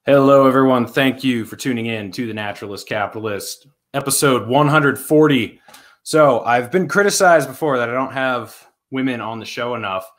Hello, everyone. Thank you for tuning in to The Naturalist Capitalist, episode 140. So I've been criticized before that I don't have women on the show enough.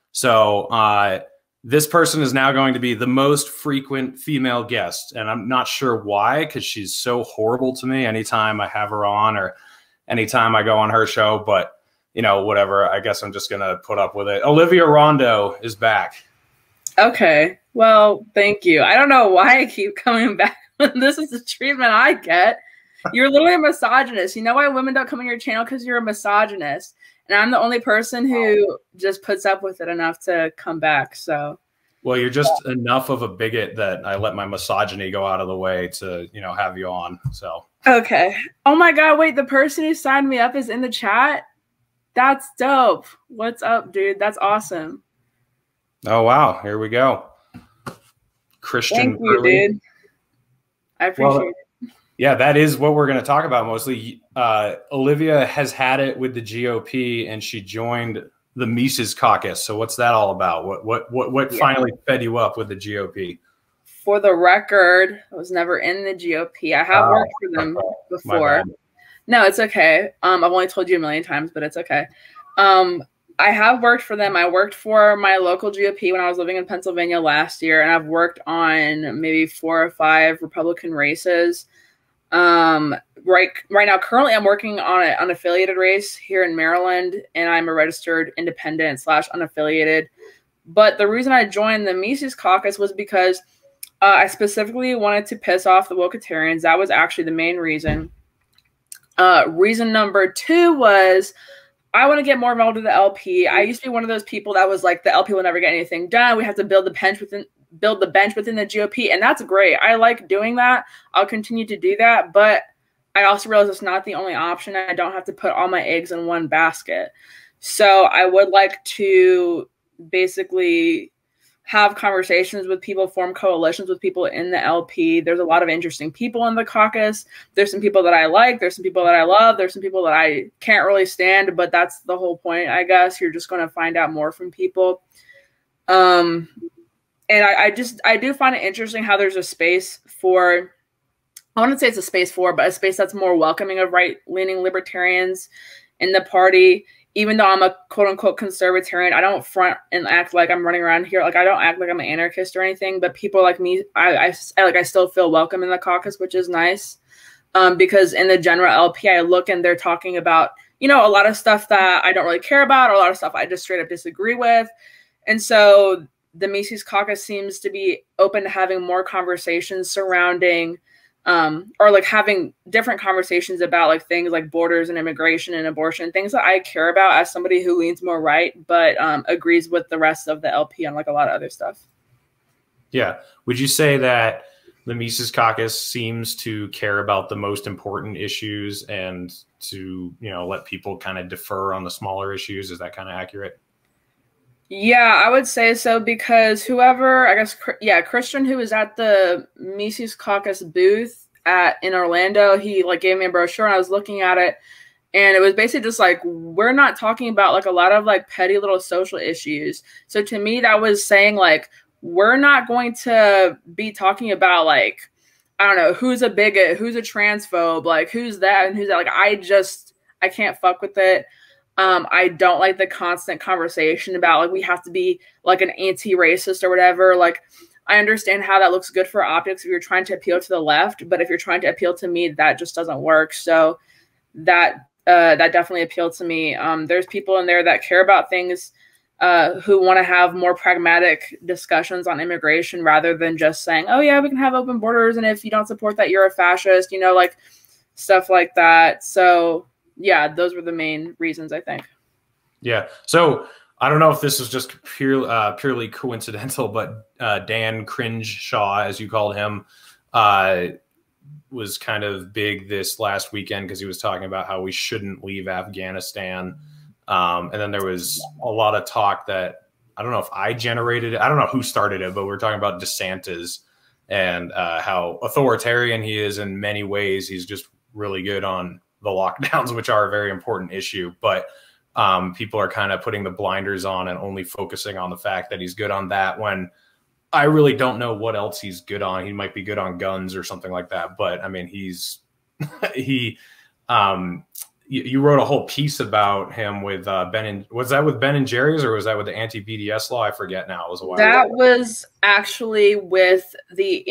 So this person is now going to be the most frequent female guest. And I'm not sure why, because she's so horrible to me anytime I have her on or anytime I go on her show. But, you know, whatever. I guess I'm just going to put up with it. Olivia Rondo is back. Okay. Well, thank you. I don't know why I keep coming back. This is the treatment I get. You're literally a misogynist. You know why women don't come on your channel? Because you're a misogynist. And I'm the only person who just puts up with it enough to come back. So, well, you're just enough of a bigot that I let my misogyny go out of the way to, you know, have you on. So, okay. Oh my God. Wait, the person who signed me up is in the chat. That's dope. What's up, dude? That's awesome. Oh, wow. Here we go. Christian. Thank you, dude. I appreciate it. Yeah, that is what we're going to talk about mostly. Olivia has had it with the GOP, and she joined the Mises Caucus. So what's that all about? What finally fed you up with the GOP? For the record, I was never in the GOP. I have worked for them before. No, it's okay. I've only told you a million times, but it's okay. I have worked for them. I worked for my local GOP when I was living in Pennsylvania last year, and I've worked on maybe 4 or 5 Republican races. Right now, currently, I'm working on an unaffiliated race here in Maryland, and I'm a registered independent / unaffiliated. But the reason I joined the Mises Caucus was because I specifically wanted to piss off the Wokatarians. That was actually the main reason. Reason number 2 was I want to get more involved with the LP. I used to be one of those people that was like, the LP will never get anything done. We have to build the bench within the GOP. And that's great. I like doing that. I'll continue to do that. But I also realize it's not the only option. I don't have to put all my eggs in one basket. So I would like to basically have conversations with people, form coalitions with people in the LP. There's a lot of interesting people in the caucus. There's some people that I like. There's some people that I love. There's some people that I can't really stand, but that's the whole point, I guess. You're just going to find out more from people. And I do find it interesting how there's a space for, I wouldn't say it's a space for, but a space that's more welcoming of right-leaning libertarians in the party. Even though I'm a quote-unquote conservatarian, I don't front and act like I'm running around here. Like, I don't act like I'm an anarchist or anything, but people like me, I still feel welcome in the caucus, which is nice. Because in the general LP, I look and they're talking about, you know, a lot of stuff that I don't really care about, or a lot of stuff I just straight up disagree with. And so the Mises Caucus seems to be open to having more conversations surrounding or like having different conversations about like things like borders and immigration and abortion, things that I care about as somebody who leans more right, but agrees with the rest of the LP on like a lot of other stuff. Yeah. Would you say that the Mises Caucus seems to care about the most important issues and to, you know, let people kind of defer on the smaller issues? Is that kind of accurate? Yeah, I would say so, because whoever, I guess, Christian, who was at the Mises Caucus booth in Orlando, he like gave me a brochure and I was looking at it, and it was basically just like, we're not talking about like a lot of like petty little social issues. So to me, that was saying like, we're not going to be talking about like, I don't know, who's a bigot, who's a transphobe, like who's that and who's that. Like, I can't fuck with it. I don't like the constant conversation about like we have to be like an anti-racist or whatever. Like, I understand how that looks good for optics if you're trying to appeal to the left, but if you're trying to appeal to me, that just doesn't work. So that definitely appealed to me. There's people in there that care about things, who want to have more pragmatic discussions on immigration rather than just saying, oh yeah, we can have open borders, and if you don't support that, you're a fascist, you know, like stuff like that. So yeah, those were the main reasons, I think. Yeah. So I don't know if this is just purely coincidental, but Dan Crenshaw, as you called him, was kind of big this last weekend because he was talking about how we shouldn't leave Afghanistan. And then there was a lot of talk that, I don't know if I generated it. I don't know who started it, but we were talking about DeSantis and how authoritarian he is in many ways. He's just really good on the lockdowns, which are a very important issue. But people are kind of putting the blinders on and only focusing on the fact that he's good on that, when I really don't know what else he's good on. He might be good on guns or something like that. But I mean, you wrote a whole piece about him with was that with Ben and Jerry's, or was that with the anti-BDS law? I forget now. It was a while That ago. was actually with the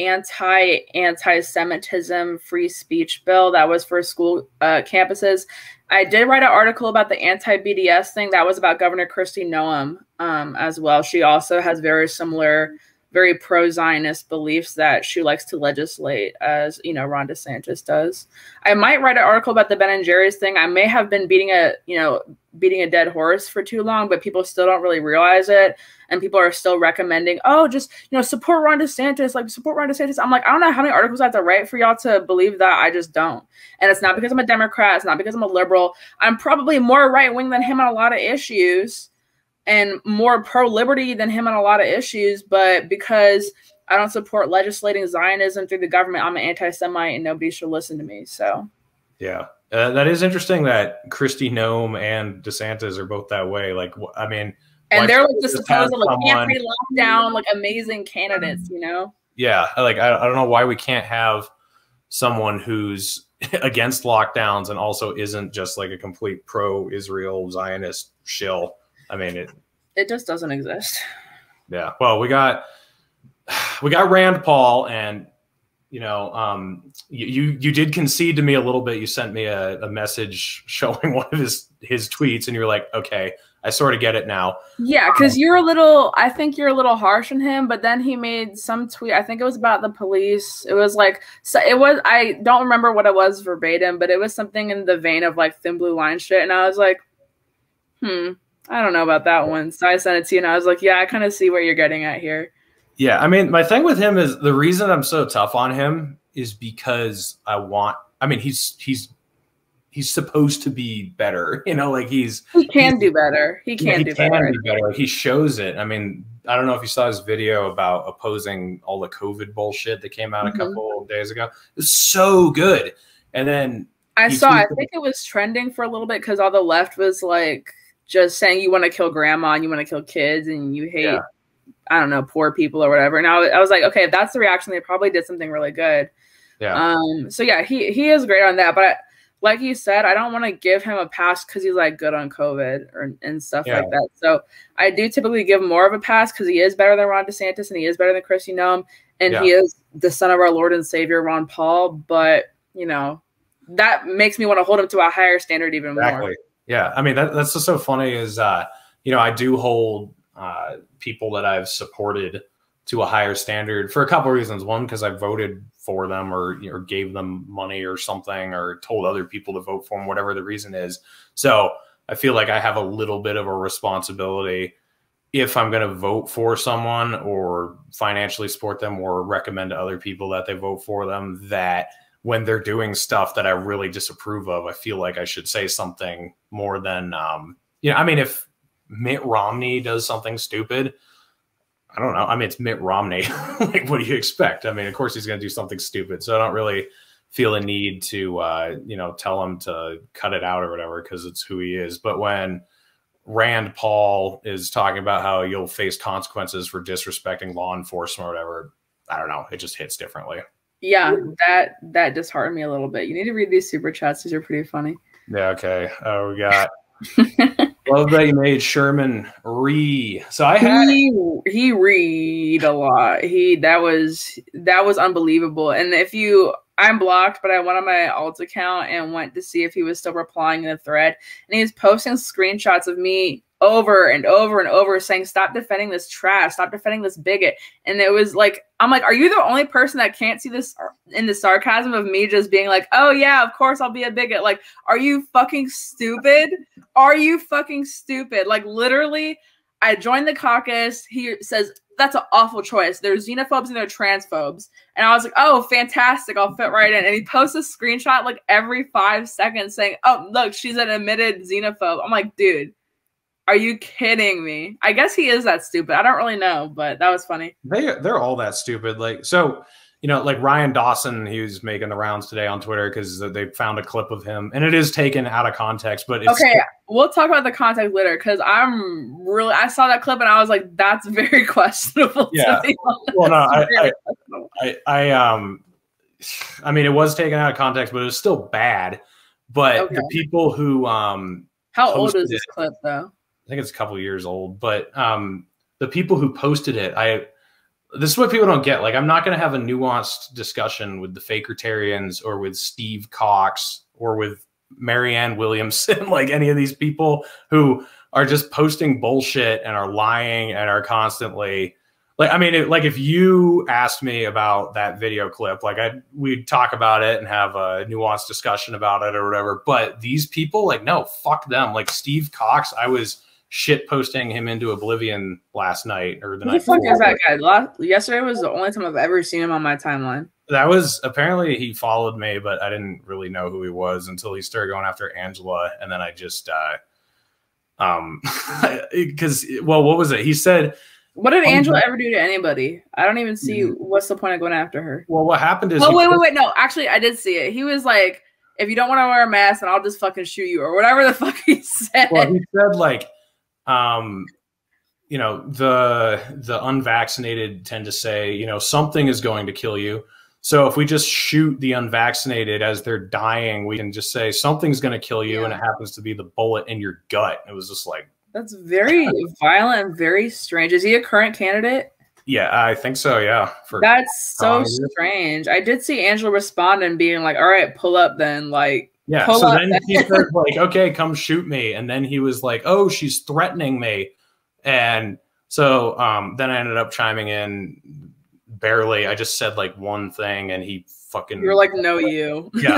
anti-Semitism free speech bill that was for school campuses. I did write an article about the anti-BDS thing. That was about Governor Kristi Noem as well. She also has very similar, very pro-Zionist beliefs that she likes to legislate, as Ron DeSantis does. I might write an article about the Ben and Jerry's thing. I may have been beating a dead horse for too long, but people still don't really realize it, and people are still recommending, just support Ron DeSantis, support Ron DeSantis. I'm like, I don't know how many articles I have to write for y'all to believe that. I just don't. And it's not because I'm a Democrat. It's not because I'm a liberal. I'm probably more right wing than him on a lot of issues, and more pro-liberty than him on a lot of issues, but because I don't support legislating Zionism through the government, I'm an anti-Semite and nobody should listen to me. So, yeah, that is interesting that Kristi Noem and DeSantis are both that way. Like, I mean, and they're like the supposed can't-free lockdown, amazing candidates, Yeah, like I don't know why we can't have someone who's against lockdowns and also isn't just like a complete pro-Israel Zionist shill. I mean, it just doesn't exist. Yeah. Well, we got Rand Paul, and you did concede to me a little bit. You sent me a message showing one of his tweets, and you're like, okay, I sort of get it now. Yeah, because I think you're a little harsh on him, but then he made some tweet. I think it was about the police. It was I don't remember what it was verbatim, but it was something in the vein of like thin blue line shit. And I was like, I don't know about that one. So I sent it to you, and I was like, yeah, I kind of see what you're getting at here. Yeah, I mean, my thing with him is the reason I'm so tough on him is because he's supposed to be better, like he can do better. He can do better. He shows it. I mean, I don't know if you saw his video about opposing all the COVID bullshit that came out a couple of days ago. It was so good. And then I think it was trending for a little bit because all the left was like just saying you want to kill grandma and you want to kill kids and you hate, I don't know, poor people or whatever. And I was like, okay, if that's the reaction, they probably did something really good. Yeah. So yeah, he is great on that. But like you said, I don't want to give him a pass because he's like good on COVID and stuff like that. So I do typically give more of a pass because he is better than Ron DeSantis and he is better than Kristi Noem and he is the son of our Lord and Savior, Ron Paul. But, that makes me want to hold him to a higher standard even more. Yeah. I mean, that's just so funny is, I do hold people that I've supported to a higher standard for a couple of reasons. One, because I voted for them or gave them money or something or told other people to vote for them, whatever the reason is. So I feel like I have a little bit of a responsibility if I'm going to vote for someone or financially support them or recommend to other people that they vote for them, that when they're doing stuff that I really disapprove of, I feel like I should say something more than, if Mitt Romney does something stupid, I don't know. I mean, it's Mitt Romney. Like, what do you expect? I mean, of course he's going to do something stupid. So I don't really feel a need to, tell him to cut it out or whatever, because it's who he is. But when Rand Paul is talking about how you'll face consequences for disrespecting law enforcement or whatever, I don't know. It just hits differently. Yeah, that disheartened me a little bit. You need to read these super chats. These are pretty funny. Yeah, okay. We got... Love that you made Sherman Ree. So I had he read a lot. That was unbelievable. And I'm blocked, but I went on my alt account and went to see if he was still replying in the thread. And he was posting screenshots of me over and over and over saying, stop defending this trash, stop defending this bigot. And it was like, I'm like, are you the only person that can't see this in the sarcasm of me just being like, oh yeah, of course I'll be a bigot? Like, are you fucking stupid? Are you fucking stupid? Like, literally, I joined the caucus. He says, that's an awful choice. There's xenophobes and there's transphobes. And I was like, oh, fantastic. I'll fit right in. And he posts a screenshot like every 5 seconds saying, oh, look, she's an admitted xenophobe. I'm like, dude, are you kidding me? I guess he is that stupid. I don't really know, but that was funny. They're all that stupid. Like, so, like Ryan Dawson, he was making the rounds today on Twitter because they found a clip of him, and it is taken out of context. But it's, okay, we'll talk about the context later because I saw that clip and I was like, that's very questionable. Yeah. Well, no, I mean, it was taken out of context, but it was still bad. But the people who how old is this clip though? I think it's a couple years old, but the people who posted it, this is what people don't get. Like, I'm not going to have a nuanced discussion with the Fakertarians or with Steve Cox or with Marianne Williamson, like any of these people who are just posting bullshit and are lying and are constantly like, I mean, like if you asked me about that video clip, like we'd talk about it and have a nuanced discussion about it or whatever. But these people, like, no, fuck them. Like Steve Cox, I was shit posting him into oblivion last night or the night before. Who the fuck is that guy? Yesterday was the only time I've ever seen him on my timeline. That was apparently he followed me, but I didn't really know who he was until he started going after Angela, and then I just because what was it? He said, "What did Angela ever do to anybody? I don't even see what's the point of going after her." Well, what happened is wait. No, actually, I did see it. He was like, "If you don't want to wear a mask, then I'll just fucking shoot you," or whatever the fuck he said. Well, he said like, you know, the unvaccinated tend to say, you know, something is going to kill you. So if we just shoot the unvaccinated as they're dying, we can just say something's going to kill you, and it happens to be the bullet in your gut. It was just like, that's very violent and very strange. Is he a current candidate? Yeah, I think so. Yeah, that's so strange. I did see Angela respond and being like, "All right, pull up then." Like, yeah. So then he said, like, "Okay, come shoot me," and then he was like, "Oh, she's threatening me," and so then I ended up chiming in. Barely. I just said like one thing and he fucking... You're like, no, you. Yeah.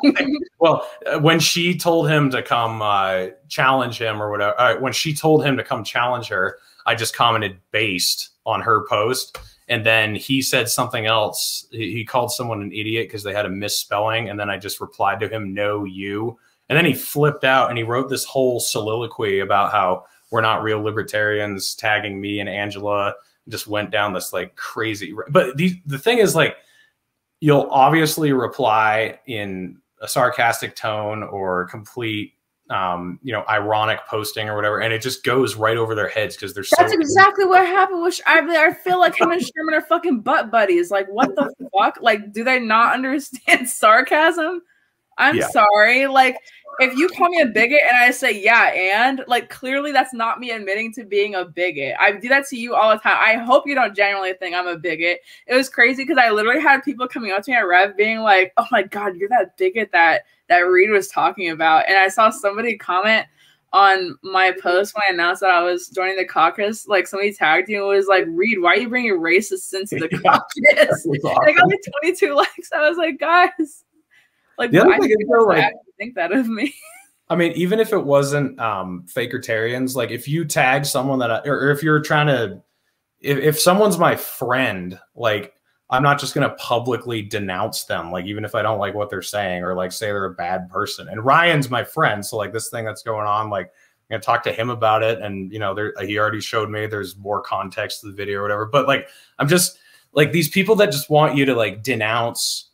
Well, when she told him to come challenge him or whatever, when she told him to come challenge her, I just commented based on her post. And then he said something else. He called someone an idiot because they had a misspelling. And then I just replied to him, no, you. And then he flipped out and he wrote this whole soliloquy about how we're not real libertarians, tagging me and Angela. Just went down this like crazy, but the thing is, like, you'll obviously reply in a sarcastic tone or complete you know, ironic posting or whatever, and it just goes right over their heads because they're that's exactly what happened. Which I feel like him and Sherman are fucking butt buddies. Like, what the fuck? Like, do they not understand sarcasm? I'm sorry. Like, if you call me a bigot and I say, yeah, and like, clearly that's not me admitting to being a bigot. I do that to you all the time. I hope you don't genuinely think I'm a bigot. It was crazy because I literally had people coming up to me at Rev being like, oh my God, you're that bigot that Reed was talking about. And I saw somebody comment on my post when I announced that I was joining the caucus. Like, somebody tagged you and was like, Reed, why are you bringing racists into the caucus? Awesome. And I got like 22 likes. I was like, guys. Like, why do you think that of me? I mean, even if it wasn't Fakertarians, like if you tag someone that, or if you're trying to, if someone's my friend, like I'm not just going to publicly denounce them, like even if I don't like what they're saying or like say they're a bad person. And Ryan's my friend, so like this thing that's going on, like I'm going to talk to him about it. And you know, he already showed me there's more context to the video or whatever. But like, I'm just like these people that just want you to like denounce.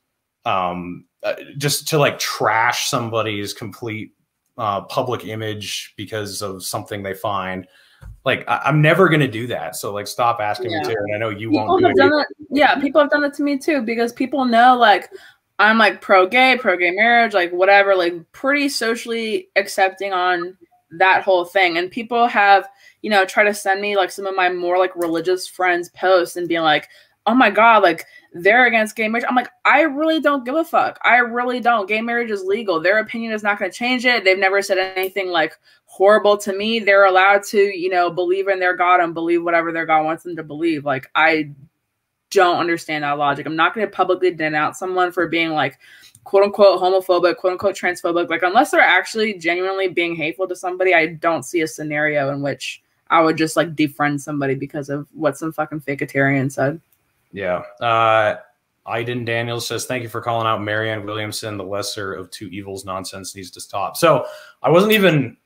Just to like trash somebody's complete public image because of something they find. Like I'm never going to do that. So like, stop asking me to, and I know you won't do it. Yeah. People have done it to me too, because people know like I'm like pro gay marriage, like whatever, like pretty socially accepting on that whole thing. And people have, you know, try to send me like some of my more like religious friends posts and being like, oh my God, like they're against gay marriage. I'm like, I really don't give a fuck. I really don't. Gay marriage is legal. Their opinion is not going to change it. They've never said anything like horrible to me. They're allowed to, you know, believe in their God and believe whatever their God wants them to believe. Like, I don't understand that logic. I'm not going to publicly denounce someone for being like, quote unquote, homophobic, quote unquote, transphobic. Like, unless they're actually genuinely being hateful to somebody, I don't see a scenario in which I would just like defriend somebody because of what some fucking Fakertarian said. Yeah. Aiden Daniels says, thank you for calling out Marianne Williamson. The lesser of two evils nonsense needs to stop. So I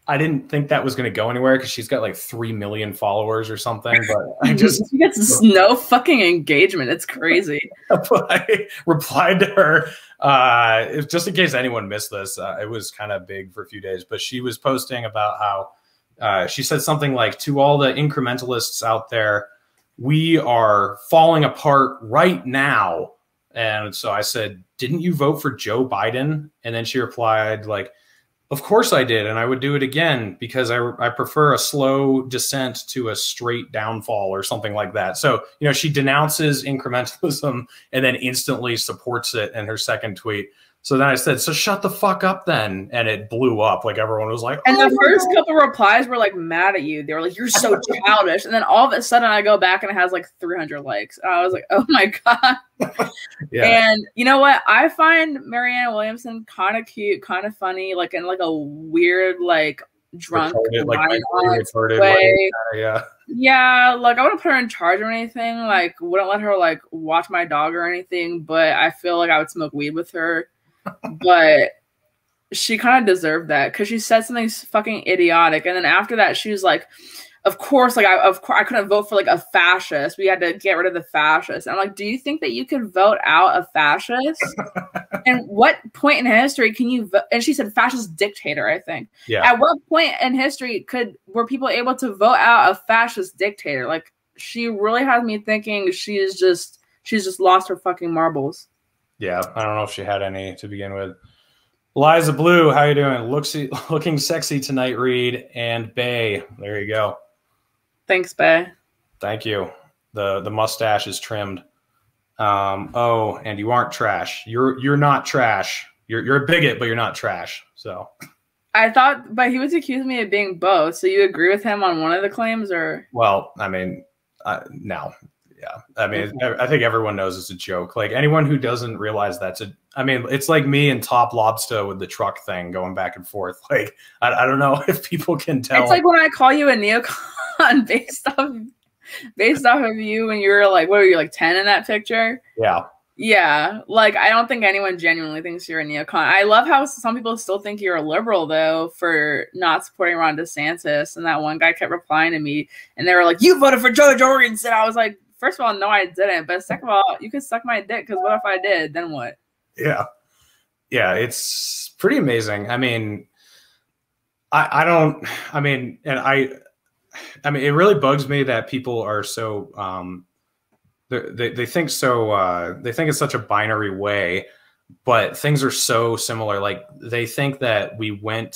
I didn't think that was going to go anywhere because she's got like 3 million followers or something. But I just she gets no fucking engagement. It's crazy. I replied to her just in case anyone missed this. It was kind of big for a few days, but she was posting about how she said something like, to all the incrementalists out there, we are falling apart right now. And so I said, didn't you vote for Joe Biden? And then she replied like, of course I did. And I would do it again because I prefer a slow descent to a straight downfall or something like that. So, you know, she denounces incrementalism and then instantly supports it in her second tweet. So then I said, so shut the fuck up then. And it blew up. Like everyone was like, and the first couple replies were like mad at you. They were like, you're so childish. And then all of a sudden I go back and it has like 300 likes. And I was like, oh my God. Yeah. And you know what? I find Marianne Williamson kind of cute, kind of funny, like in like a weird, like drunk way. Yeah, like I wouldn't put her in charge or anything. Like wouldn't let her like watch my dog or anything. But I feel like I would smoke weed with her. But she kind of deserved that because she said something fucking idiotic, and then after that she was like, of course, like I couldn't vote for like a fascist. We had to get rid of the fascist. And I'm like, do you think that you could vote out a fascist? And what point in history can you vote? And she said fascist dictator, I think. Yeah. At what point in history were people able to vote out a fascist dictator? Like, she really has me thinking she's just lost her fucking marbles. Yeah, I don't know if she had any to begin with. Liza Blue, how you doing? Looking sexy tonight, Reed and Bay. There you go. Thanks, Bay. Thank you. The mustache is trimmed. Oh, and you aren't trash. You're not trash. You're a bigot, but you're not trash. So I thought, but he was accusing me of being both. So you agree with him on one of the claims, or? Well, I mean, no. Yeah, I mean, I think everyone knows it's a joke. Like anyone who doesn't realize it's like me and Top Lobster with the truck thing going back and forth. Like, I don't know if people can tell. It's like when I call you a neocon based off of you when you were like, what were you, like 10 in that picture? Yeah. Yeah, like I don't think anyone genuinely thinks you're a neocon. I love how some people still think you're a liberal though for not supporting Ron DeSantis. And that one guy kept replying to me, and they were like, "You voted for Joe Jorgensen." I was like, first of all, no, I didn't. But second of all, you can suck my dick because what if I did? Then what? Yeah, it's pretty amazing. I mean, I mean, it really bugs me that people are so. They think so. They think it's such a binary way, but things are so similar. Like they think that we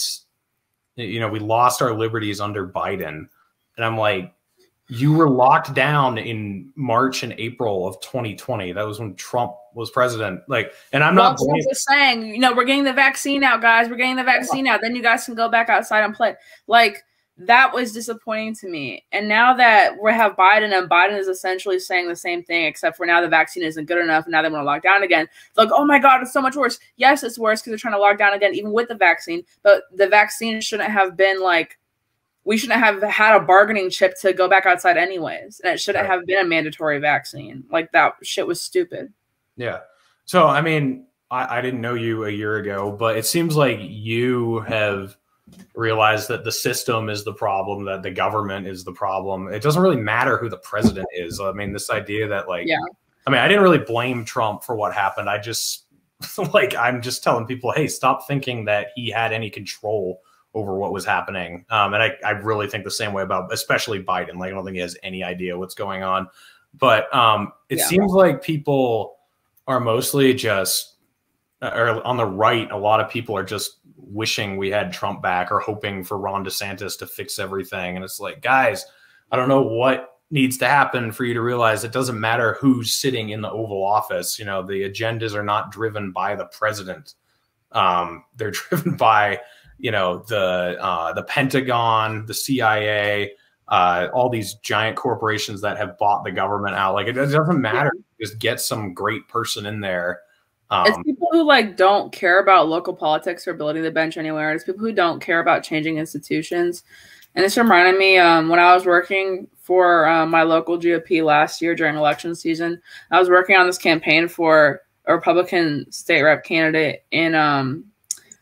lost our liberties under Biden, and I'm like, you were locked down in March and April of 2020. That was when Trump was president. Like, and I'm not just saying, we're getting the vaccine out, guys. We're getting the vaccine out. Then you guys can go back outside and play. Like, that was disappointing to me. And now that we have Biden, and Biden is essentially saying the same thing, except for now the vaccine isn't good enough, and now they want to lock down again. It's like, oh my God, it's so much worse. Yes, it's worse because they're trying to lock down again, even with the vaccine. But the vaccine shouldn't have been like, we shouldn't have had a bargaining chip to go back outside anyways. And it shouldn't have been a mandatory vaccine. Like, that shit was stupid. Yeah. So, I mean, I didn't know you a year ago, but it seems like you have realized that the system is the problem, that the government is the problem. It doesn't really matter who the president is. I mean, this idea that I didn't really blame Trump for what happened. I just I'm just telling people, hey, stop thinking that he had any control over what was happening. And I really think the same way about especially Biden. Like, I don't think he has any idea what's going on. But it seems like people are mostly just, or on the right, a lot of people are just wishing we had Trump back or hoping for Ron DeSantis to fix everything. And it's like, guys, I don't know what needs to happen for you to realize it doesn't matter who's sitting in the Oval Office. The agendas are not driven by the president. They're driven by, the Pentagon, the CIA, all these giant corporations that have bought the government out. Like, it doesn't matter. Just get some great person in there. It's people who don't care about local politics or building the bench anywhere. It's people who don't care about changing institutions. And this reminded me when I was working for my local GOP last year during election season, I was working on this campaign for a Republican state rep candidate in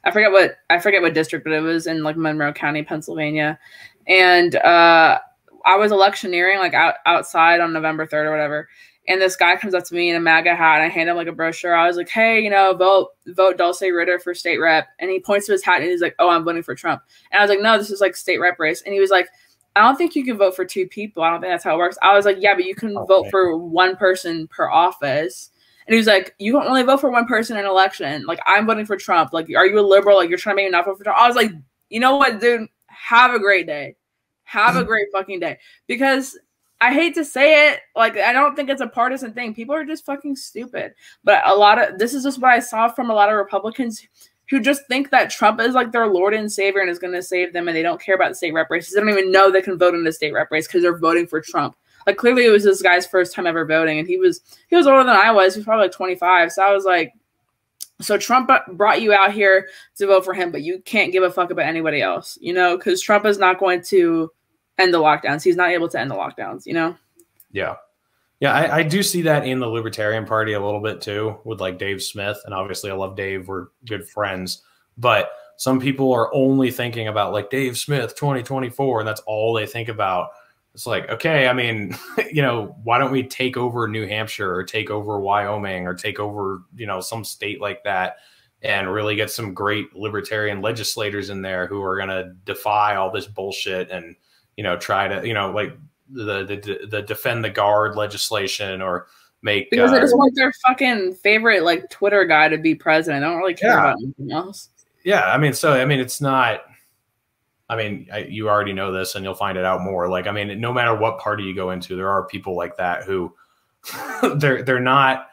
I forget what district, but it was in like Monroe County, Pennsylvania. And I was electioneering like outside on November 3rd or whatever. And this guy comes up to me in a MAGA hat, and I hand him like a brochure. I was like, hey, you know, vote Dulce Ritter for state rep. And he points to his hat and he's like, oh, I'm voting for Trump. And I was like, no, this is like state rep race. And he was like, I don't think you can vote for two people. I don't think that's how it works. I was like, yeah, but you can vote for one person per office. And he was like, you don't really vote for one person in an election. Like, I'm voting for Trump. Like, are you a liberal? Like, you're trying to make me not vote for Trump? I was like, you know what, dude? Have a great day. Have a great fucking day. Because I hate to say it, like, I don't think it's a partisan thing. People are just fucking stupid. But this is just what I saw from a lot of Republicans who just think that Trump is like their Lord and Savior and is going to save them, and they don't care about the state rep races. They don't even know they can vote in the state rep race because they're voting for Trump. Like, clearly it was this guy's first time ever voting, and he was older than I was. He was probably like 25. So I was like, so Trump brought you out here to vote for him, but you can't give a fuck about anybody else, you know, because Trump is not going to end the lockdowns. He's not able to end the lockdowns, you know? Yeah. Yeah, I do see that in the Libertarian Party a little bit too, with like Dave Smith. And obviously I love Dave. We're good friends. But some people are only thinking about like Dave Smith 2024, and that's all they think about. It's like, okay, I mean, you know, why don't we take over New Hampshire or take over Wyoming or take over, you know, some state like that and really get some great libertarian legislators in there who are going to defy all this bullshit and, you know, try to, you know, like the defend the guard legislation or make. Because they just want their fucking favorite like Twitter guy to be president. I don't really care about anything else. Yeah. I mean, it's not. I mean, you already know this and you'll find it out more. Like, I mean, no matter what party you go into, there are people like that who they're not,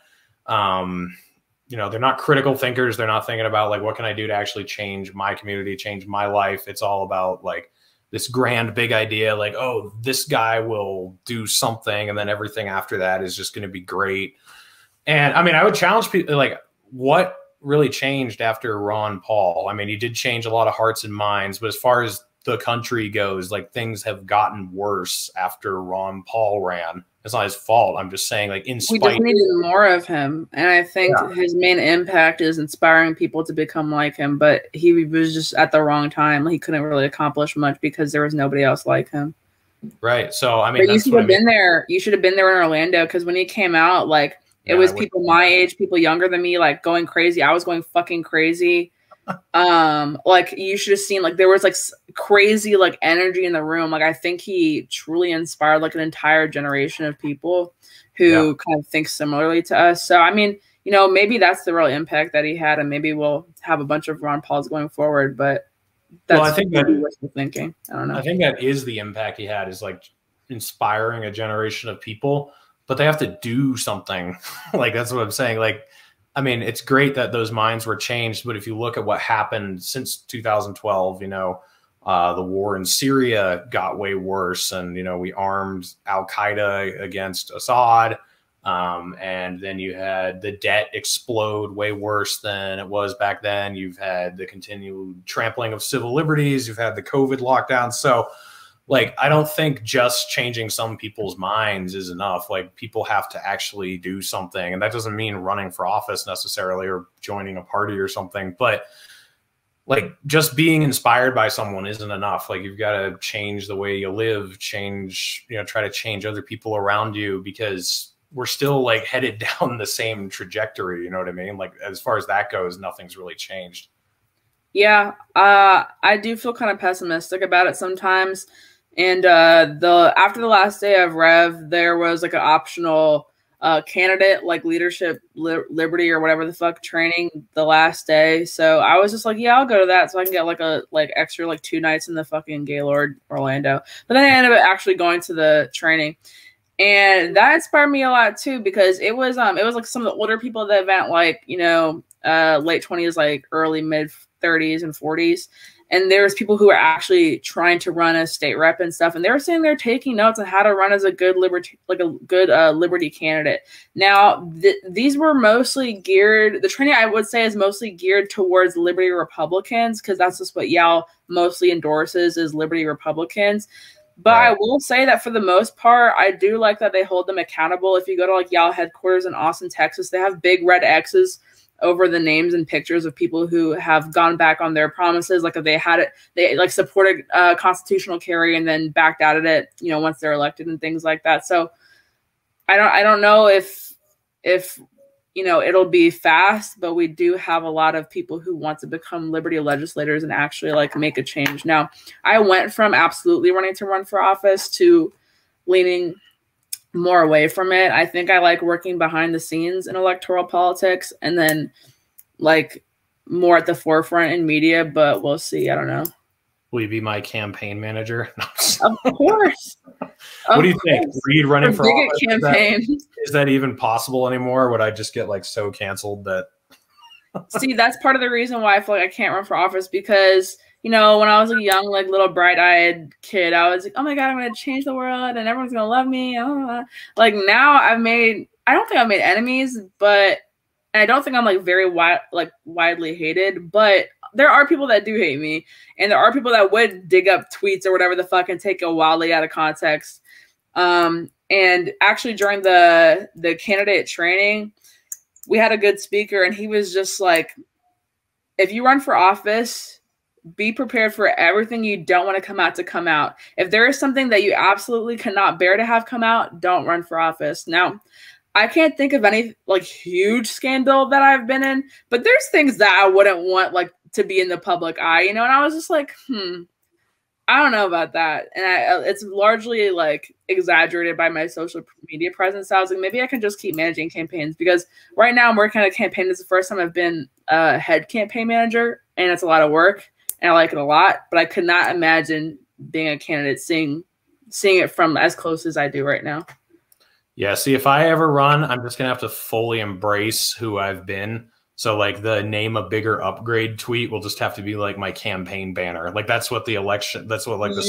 you know, they're not critical thinkers. They're not thinking about like, what can I do to actually change my community, change my life? It's all about like this grand, big idea. Like, oh, this guy will do something. And then everything after that is just going to be great. And I mean, I would challenge people like, what really changed after Ron Paul? I mean, he did change a lot of hearts and minds, but as far as the country goes, like things have gotten worse after Ron Paul ran. It's not his fault. I'm just saying, like, in spite, we just needed more of him, and I think his main impact is inspiring people to become like him. But he was just at the wrong time. He couldn't really accomplish much because there was nobody else like him. Right. So I mean, but you should have been there. You should have been there in Orlando because when he came out, like it was people my age, people younger than me, like going crazy. I was going fucking crazy. Like you should have seen, like there was like crazy like energy in the room. Like I think he truly inspired like an entire generation of people who kind of think similarly to us. So I mean, you know, maybe that's the real impact that he had, and maybe we'll have a bunch of Ron Pauls going forward. But that's I think that wishful thinking. I don't know. I think that is the impact he had, is like inspiring a generation of people, but they have to do something. Like that's what I'm saying. Like, I mean, it's great that those minds were changed, but if you look at what happened since 2012, you know, the war in Syria got way worse, and, you know, we armed Al-Qaeda against Assad, and then you had the debt explode way worse than it was back then. You've had the continued trampling of civil liberties. You've had the COVID lockdown. So, like, I don't think just changing some people's minds is enough. Like, people have to actually do something. And that doesn't mean running for office necessarily or joining a party or something. But, like, just being inspired by someone isn't enough. Like, you've got to change the way you live, change, you know, try to change other people around you, because we're still, like, headed down the same trajectory. You know what I mean? Like, as far as that goes, nothing's really changed. Yeah, I do feel kind of pessimistic about it sometimes. And after the last day of Rev, there was like an optional candidate, like leadership liberty or whatever the fuck training the last day. So I was just like, yeah, I'll go to that so I can get like extra 2 nights in the fucking Gaylord Orlando. But then I ended up actually going to the training, and that inspired me a lot too, because it was like some of the older people at the event, like, you know, late 20s, like early mid 30s and 40s. And there was people who were actually trying to run as state rep and stuff, and they were sitting there taking notes on how to run as a good liberty candidate. Now, these were mostly geared. The training, I would say, is mostly geared towards liberty Republicans, because that's just what Yale mostly endorses, is liberty Republicans. But right. I will say that for the most part, I do like that they hold them accountable. If you go to like Yale headquarters in Austin, Texas, they have big red X's over the names and pictures of people who have gone back on their promises. Like if they had it, they like supported constitutional carry and then backed out of it, you know, once they're elected and things like that. So I don't know if you know, it'll be fast, but we do have a lot of people who want to become liberty legislators and actually like make a change. Now, I went from absolutely wanting to run for office to leaning more away from it. I think I like working behind the scenes in electoral politics and then like more at the forefront in media, but we'll see. I don't know. Will you be my campaign manager? Of course. What do you think? Reed running for office? Campaign. Is that even possible anymore? Or would I just get like so canceled that? See, that's part of the reason why I feel like I can't run for office because, you know, when I was a young, like little bright-eyed kid, I was like, oh my God, I'm going to change the world and everyone's going to love me. Oh. Like now I don't think I've made enemies, but I don't think I'm like very widely hated, but there are people that do hate me, and there are people that would dig up tweets or whatever the fuck and take it wildly out of context. And actually during the candidate training, we had a good speaker, and he was just like, if you run for office, be prepared for everything you don't want to come out. If there is something that you absolutely cannot bear to have come out, don't run for office. Now, I can't think of any like huge scandal that I've been in, but there's things that I wouldn't want like to be in the public eye, you know? And I was just like, I don't know about that. And it's largely like exaggerated by my social media presence. So I was like, maybe I can just keep managing campaigns because right now I'm working on a campaign. This is the first time I've been a head campaign manager, and it's a lot of work and I like it a lot, but I could not imagine being a candidate, seeing it from as close as I do right now. Yeah. See, if I ever run, I'm just going to have to fully embrace who I've been. So like the name a bigger upgrade tweet will just have to be like my campaign banner. Like that's what the election, that's what like the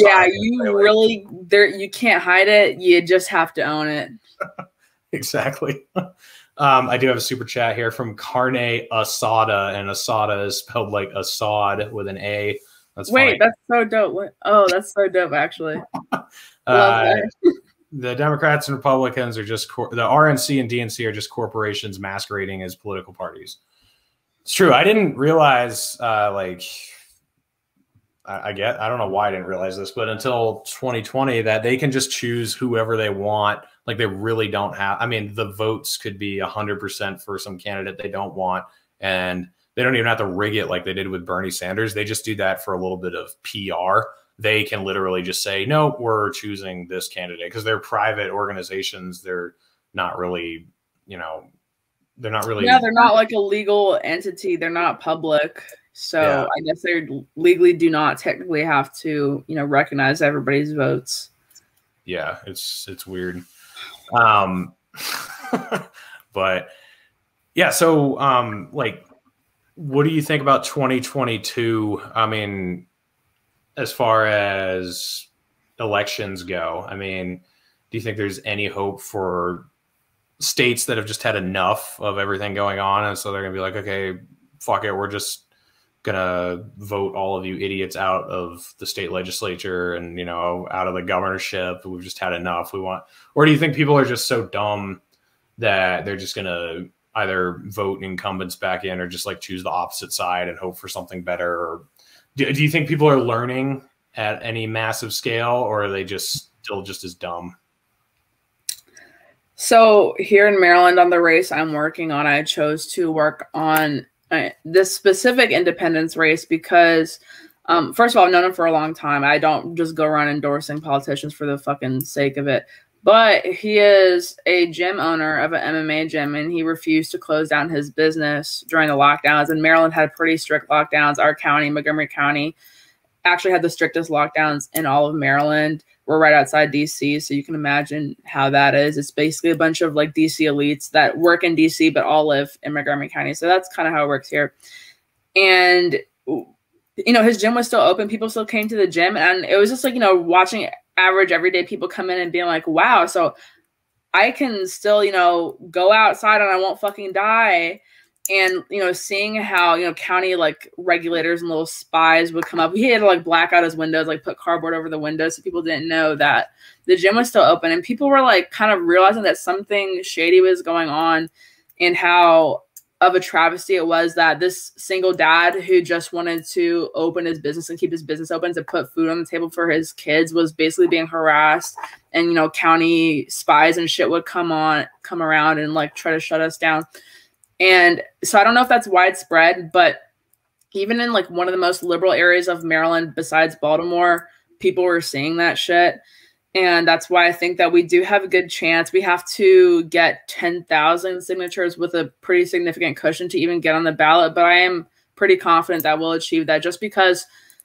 you can't hide it. You just have to own it. Exactly. I do have a super chat here from Carne Asada, and Asada is spelled like Assad with an A. That's funny. That's so dope. Oh, that's so dope actually. Love that. The Democrats and Republicans are just the RNC and DNC are just corporations masquerading as political parties. It's true. I didn't realize, I don't know why I didn't realize this, but until 2020 that they can just choose whoever they want. Like they really don't have, I mean, the votes could be 100% for some candidate they don't want. And they don't even have to rig it like they did with Bernie Sanders. They just do that for a little bit of PR. They can literally just say, no, we're choosing this candidate because they're private organizations. They're not really, they're not really. Yeah, they're not like a legal entity. They're not public. So yeah. I guess they legally do not technically have to, recognize everybody's votes. Yeah, it's weird. But yeah, so what do you think about 2022? I mean, as far as elections go, I mean, do you think there's any hope for states that have just had enough of everything going on, and so they're gonna be like, okay, fuck it, we're just gonna vote all of you idiots out of the state legislature and out of the governorship? We've just had enough. Or do you think people are just so dumb that they're just gonna either vote incumbents back in or just like choose the opposite side and hope for something better? Or do you think people are learning at any massive scale, or are they just still just as dumb? So here in Maryland on the race I'm working on, I chose to work on this specific independence race because, first of all, I've known him for a long time. I don't just go around endorsing politicians for the fucking sake of it. But he is a gym owner of an MMA gym, and he refused to close down his business during the lockdowns. And Maryland had pretty strict lockdowns. Our county, Montgomery County, actually had the strictest lockdowns in all of Maryland. We're right outside DC, so you can imagine how that is. It's basically a bunch of like DC elites that work in DC but all live in Montgomery County. So that's kind of how it works here. And his gym was still open. People still came to the gym, and it was just like watching average everyday people come in and being like, wow, so I can still go outside and I won't fucking die. And seeing how county like regulators and little spies would come up. He had to like black out his windows, like put cardboard over the windows so people didn't know that the gym was still open. And people were like kind of realizing that something shady was going on, and how of a travesty it was that this single dad who just wanted to open his business and keep his business open to put food on the table for his kids was basically being harassed, and, you know, county spies and shit would come around and like try to shut us down. And so I don't know if that's widespread, but even in like one of the most liberal areas of Maryland besides Baltimore, people were seeing that shit. And that's why I think that we do have a good chance. We have to get 10,000 signatures with a pretty significant cushion to even get on the ballot. But I am pretty confident that we'll achieve that, just because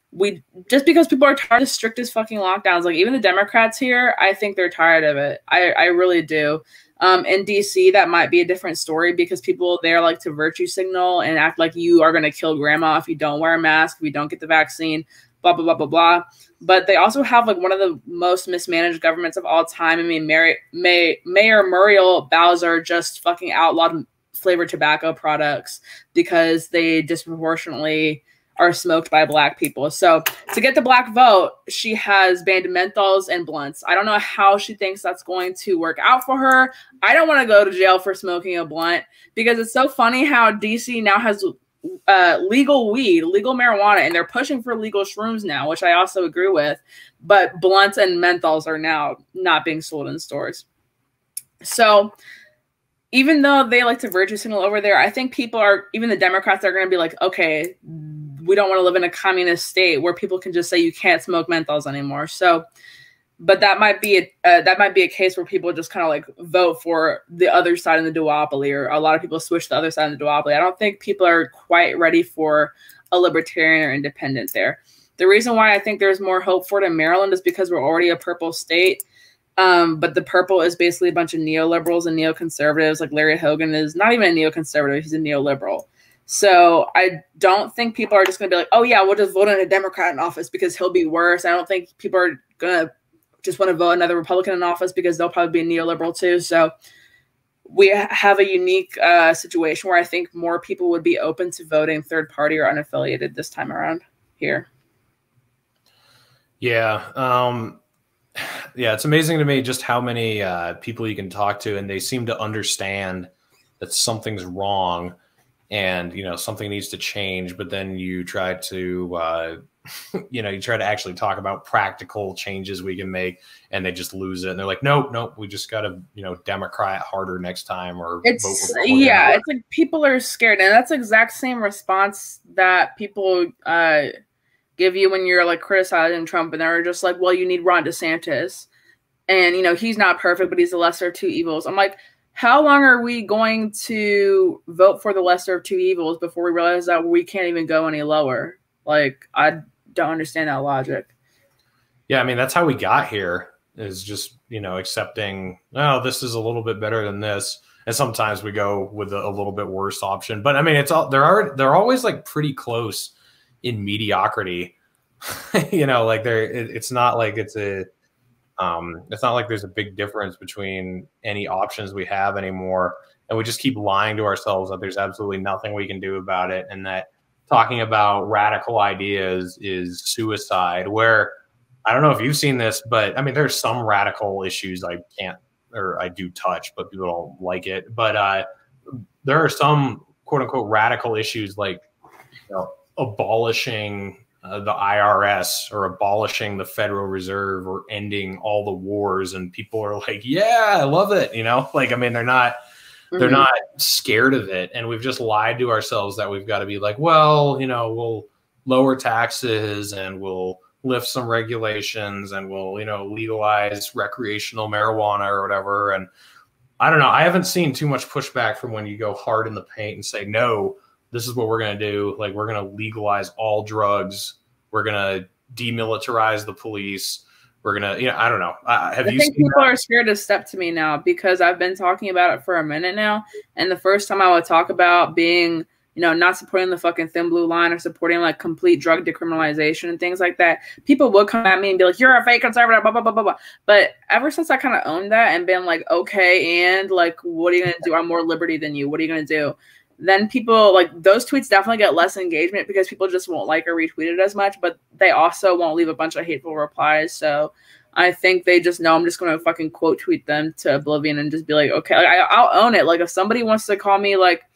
people are tired of strictest fucking lockdowns. Like, even the Democrats here, I think they're tired of it. I really do. In DC, that might be a different story, because people there like to virtue signal and act like you are going to kill grandma if you don't wear a mask, if you don't get the vaccine, blah, blah, blah, blah, blah. But they also have like one of the most mismanaged governments of all time. I mean, Mayor Muriel Bowser just fucking outlawed flavored tobacco products because they disproportionately are smoked by Black people. So to get the Black vote, she has banned menthols and blunts. I don't know how she thinks that's going to work out for her. I don't want to go to jail for smoking a blunt, because it's so funny how DC now has legal weed, legal marijuana, and they're pushing for legal shrooms now, which I also agree with. But blunts and menthols are now not being sold in stores. So even though they like to virtue signal over there, I think people are, even the Democrats, are going to be like, okay, we don't want to live in a communist state where people can just say you can't smoke menthols anymore. So, but that might be a case where people just kind of like vote for the other side in the duopoly, or a lot of people switch to the other side in the duopoly. I don't think people are quite ready for a libertarian or independent there. The reason why I think there's more hope for it in Maryland is because we're already a purple state. But the purple is basically a bunch of neoliberals and neoconservatives. Like Larry Hogan is not even a neoconservative, he's a neoliberal. So I don't think people are just going to be like, oh yeah, we'll just vote in a Democrat in office because he'll be worse. I don't think people are going to just want to vote another Republican in office because they'll probably be a neoliberal too. So we have a unique situation where I think more people would be open to voting third party or unaffiliated this time around here. Yeah. Yeah, it's amazing to me just how many people you can talk to, and they seem to understand that something's wrong and, you know, something needs to change. But then you try to, you try to actually talk about practical changes we can make, and they just lose it. And they're like, nope, we just got to, Democrat harder next time. Or it's it's like people are scared, and that's the exact same response that people give you when you're like criticizing Trump, and they're just like, well, you need Ron DeSantis, and he's not perfect, but he's the lesser of two evils. I'm like, how long are we going to vote for the lesser of two evils before we realize that we can't even go any lower? Like, I don't understand that logic. Yeah, I mean, that's how we got here, is just, accepting, oh, this is a little bit better than this. And sometimes we go with a little bit worse option. But I mean, they're always like pretty close in mediocrity. It's not like it's not like there's a big difference between any options we have anymore. And we just keep lying to ourselves that there's absolutely nothing we can do about it, and that talking about radical ideas is suicide. Where, I don't know if you've seen this, but I mean, there's some radical issues I do touch, but people don't like it. But there are some quote unquote radical issues, like, abolishing the IRS, or abolishing the Federal Reserve, or ending all the wars. And people are like, yeah, I love it. I mean, they're not scared of it. And we've just lied to ourselves that we've got to be like, well, we'll lower taxes, and we'll lift some regulations, and we'll, legalize recreational marijuana or whatever. And I don't know. I haven't seen too much pushback from when you go hard in the paint and say, no, this is what we're going to do. Like, we're going to legalize all drugs. We're going to demilitarize the police. We're going to, I don't know. I think people are scared to step to me now, because I've been talking about it for a minute now. And the first time I would talk about being, not supporting the fucking thin blue line, or supporting like complete drug decriminalization and things like that, people would come at me and be like, you're a fake conservative, blah, blah, blah, blah, blah. But ever since I kind of owned that and been like, okay, and like, what are you going to do? I'm more liberty than you. What are you going to do? Then people, like, those tweets definitely get less engagement because people just won't like or retweet it as much, but they also won't leave a bunch of hateful replies. So I think they just know I'm just going to fucking quote tweet them to oblivion and just be like, okay, I'll own it. Like, if somebody wants to call me like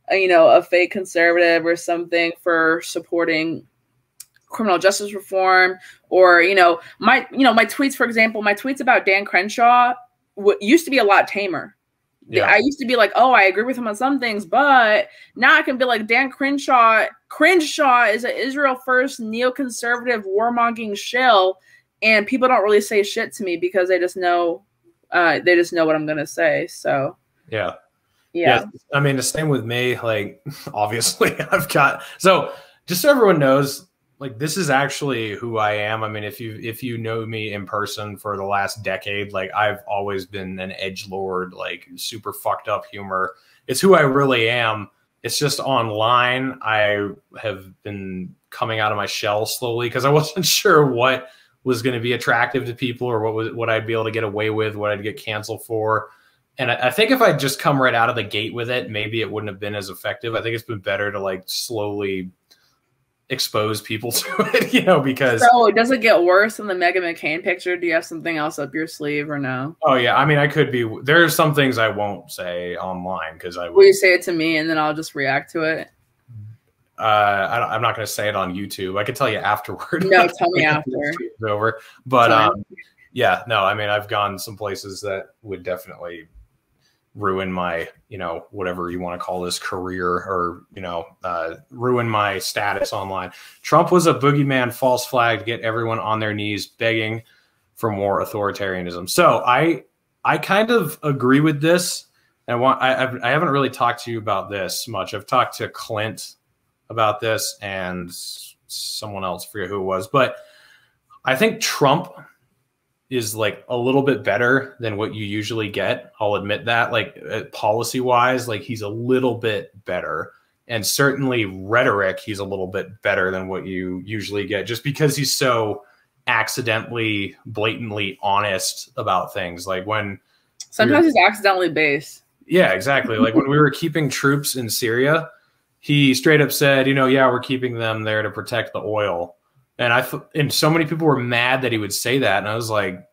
a fake conservative or something for supporting criminal justice reform, or my tweets, for example, my tweets about Dan Crenshaw used to be a lot tamer. Yeah. I used to be like, oh, I agree with him on some things, but now I can be like, Dan Crenshaw is an Israel first neoconservative warmongering shill, and people don't really say shit to me because they just know what I'm gonna say. So yeah. I mean, the same with me. Like, obviously, so just so everyone knows, like, this is actually who I am. I mean, if you know me in person for the last decade, like, I've always been an edgelord, like, super fucked up humor. It's who I really am. It's just online, I have been coming out of my shell slowly because I wasn't sure what was going to be attractive to people, or what I'd be able to get away with, what I'd get canceled for. And I think if I'd just come right out of the gate with it, maybe it wouldn't have been as effective. I think it's been better to, like, slowly expose people to it, because. So does it get worse than the Meghan McCain picture? Do you have something else up your sleeve or no? Oh yeah, I mean, I could be. There's some things I won't say online because I. Will you say it to me and then I'll just react to it? I'm not going to say it on YouTube. I could tell you afterward. No, tell me after it's over. But yeah, no, I mean, I've gone some places that would definitely ruin my, whatever you want to call this, career, or, ruin my status online. Trump was a boogeyman false flag to get everyone on their knees begging for more authoritarianism. So I kind of agree with this. And I haven't really talked to you about this much. I've talked to Clint about this and someone else, I forget who it was, but I think Trump is, like, a little bit better than what you usually get. I'll admit that, like, policy wise, like, he's a little bit better, and certainly rhetoric, he's a little bit better than what you usually get, just because he's so accidentally, blatantly honest about things. Like, when sometimes he's accidentally base. Yeah, exactly. Like, when we were keeping troops in Syria, he straight up said, yeah, we're keeping them there to protect the oil. And so many people were mad that he would say that. And I was like,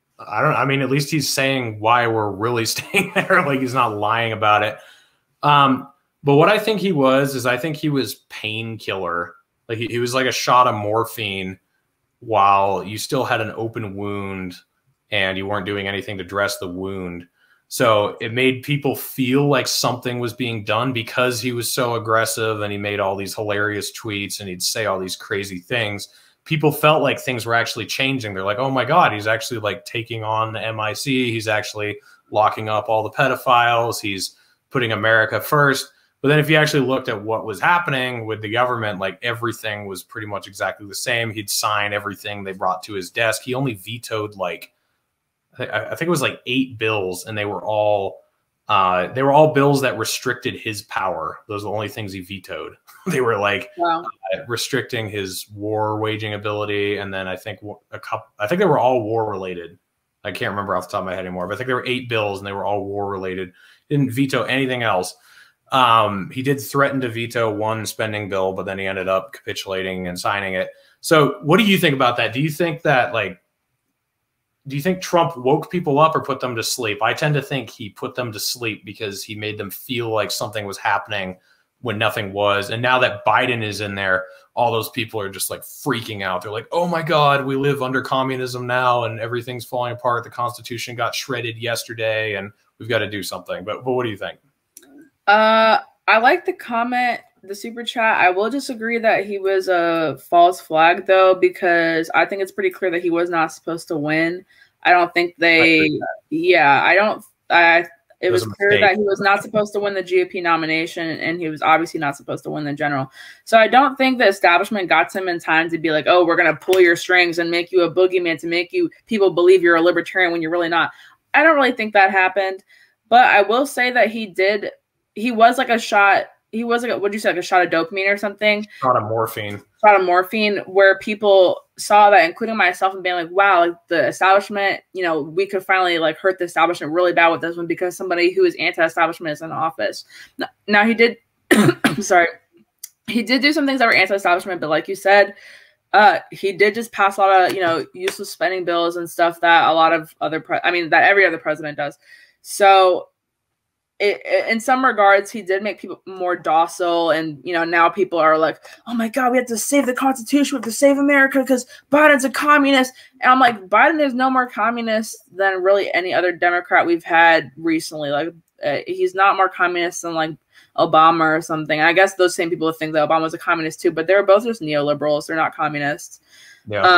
I mean, at least he's saying why we're really staying there. Like, he's not lying about it. But what I think he was I think he was painkiller. Like, he was like a shot of morphine while you still had an open wound and you weren't doing anything to dress the wound. So it made people feel like something was being done because he was so aggressive and he made all these hilarious tweets and he'd say all these crazy things. People felt like things were actually changing. They're like, oh my God, he's actually, like, taking on the MIC. He's actually locking up all the pedophiles. He's putting America first. But then if you actually looked at what was happening with the government, like, everything was pretty much exactly the same. He'd sign everything they brought to his desk. He only vetoed, like, I think it was like 8 bills, and they were all bills that restricted his power. Those are the only things he vetoed. They were like, wow, restricting his war waging ability, and then I think they were all war related. I can't remember off the top of my head anymore, but I think there were 8 bills, and they were all war related. Didn't veto anything else. He did threaten to veto one spending bill, but then he ended up capitulating and signing it. So, what do you think about that? Do you think that, like, do you think Trump woke people up or put them to sleep? I tend to think he put them to sleep because he made them feel like something was happening when nothing was. And now that Biden is in there, all those people are just, like, freaking out. They're like, oh my God, we live under communism now and everything's falling apart. The Constitution got shredded yesterday and we've got to do something. But what do you think? I like the comment, the super chat. I will disagree that he was a false flag, though, because I think it's pretty clear that he was not supposed to win. I don't think it was clear that he was not supposed to win the GOP nomination, and he was obviously not supposed to win the general. So I don't think the establishment got to him in time to be like, oh, we're going to pull your strings and make you a boogeyman to make people believe you're a libertarian when you're really not. I don't really think that happened, but I will say that he was like a shot. He was like, what'd you say, like a shot of dopamine or something? Shot of morphine. Shot of morphine, where people saw that, including myself, and being like, wow, like, the establishment, we could finally, like, hurt the establishment really bad with this one because somebody who is anti-establishment is in office. Now he did, sorry, he did do some things that were anti-establishment, but like you said, he did just pass a lot of, useless spending bills and stuff that a lot of that every other president does. So in some regards, he did make people more docile. And, you know, now people are like, oh my God, we have to save the Constitution. We have to save America because Biden's a communist. And I'm like, Biden is no more communist than really any other Democrat we've had recently. Like, he's not more communist than like Obama or something. And I guess those same people think that Obama was a communist too, but they're both just neoliberals. They're not communists. Yeah.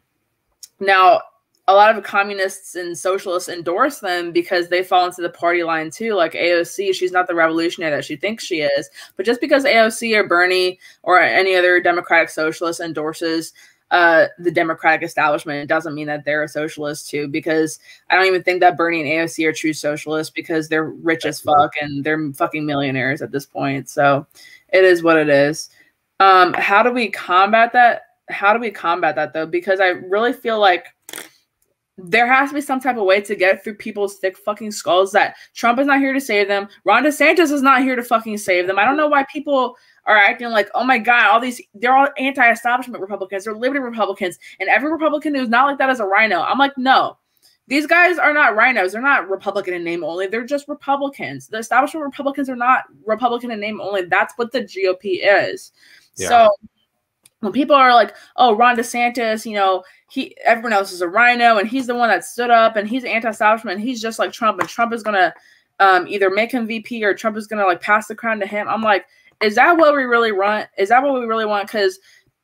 Now, a lot of communists and socialists endorse them because they fall into the party line too. Like AOC, she's not the revolutionary that she thinks she is. But just because AOC or Bernie or any other Democratic socialist endorses the Democratic establishment, it doesn't mean that they're a socialist too. Because I don't even think that Bernie and AOC are true socialists because they're rich as fuck and they're fucking millionaires at this point. So it is what it is. How do we combat that? Though? Because I really feel like there has to be some type of way to get through people's thick fucking skulls that Trump is not here to save them. Ron DeSantis is not here to fucking save them. I don't know why people are acting like, oh my God, they're all anti-establishment Republicans. They're liberty Republicans. And every Republican who's not like that is a rhino. I'm like, no, these guys are not rhinos. They're not Republican in name only. They're just Republicans. The establishment Republicans are not Republican in name only. That's what the GOP is. Yeah. So when people are like, oh, Ron DeSantis, you know, everyone else is a rhino and he's the one that stood up and he's anti-establishment and he's just like Trump and Trump is going to either make him VP or Trump is going to like pass the crown to him. I'm like, is that what we really want? Is that what we really want? Because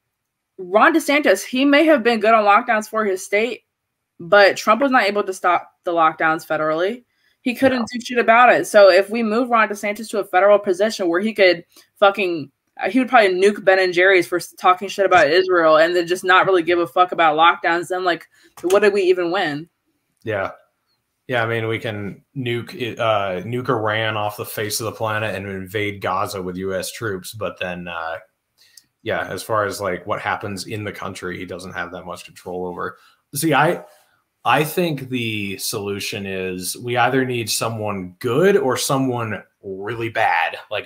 Ron DeSantis, he may have been good on lockdowns for his state, but Trump was not able to stop the lockdowns federally. He couldn't do shit about it. So if we move Ron DeSantis to a federal position where he could he would probably nuke Ben and Jerry's for talking shit about Israel and then just not really give a fuck about lockdowns. Then, like, what did we even win? Yeah. Yeah, I mean, we can nuke Iran off the face of the planet and invade Gaza with U.S. troops. But then, as far as, like, what happens in the country, he doesn't have that much control over. See, I think the solution is we either need someone good or someone really bad. Like,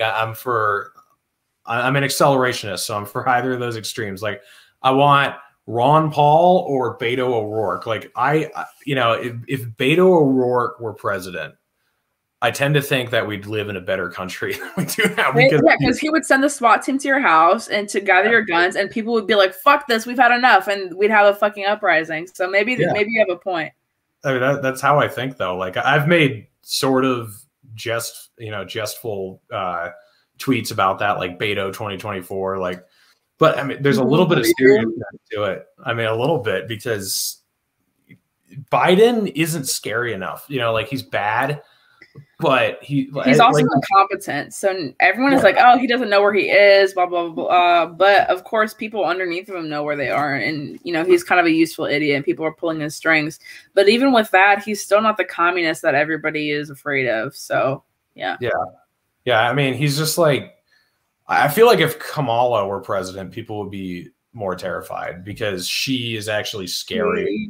I'm an accelerationist, so I'm for either of those extremes. Like, I want Ron Paul or Beto O'Rourke. Like, if Beto O'Rourke were president, I tend to think that we'd live in a better country than we do now. Because he would send the SWAT team to your house and to gather your guns, and people would be like, "Fuck this, we've had enough," and we'd have a fucking uprising. So maybe you have a point. I mean, that's how I think, though. Like, I've made sort of jestful tweets about that, like Beto 2024, like, but I mean, there's a little bit of seriousness to it. I mean, a little bit, because Biden isn't scary enough. You know, like, he's bad, but he's also incompetent. So everyone is like, oh, he doesn't know where he is, blah, blah, blah. But of course, people underneath of him know where they are. And, you know, he's kind of a useful idiot and people are pulling his strings. But even with that, he's still not the communist that everybody is afraid of. So, yeah. Yeah, I mean, he's just like, I feel like if Kamala were president, people would be more terrified because she is actually scary.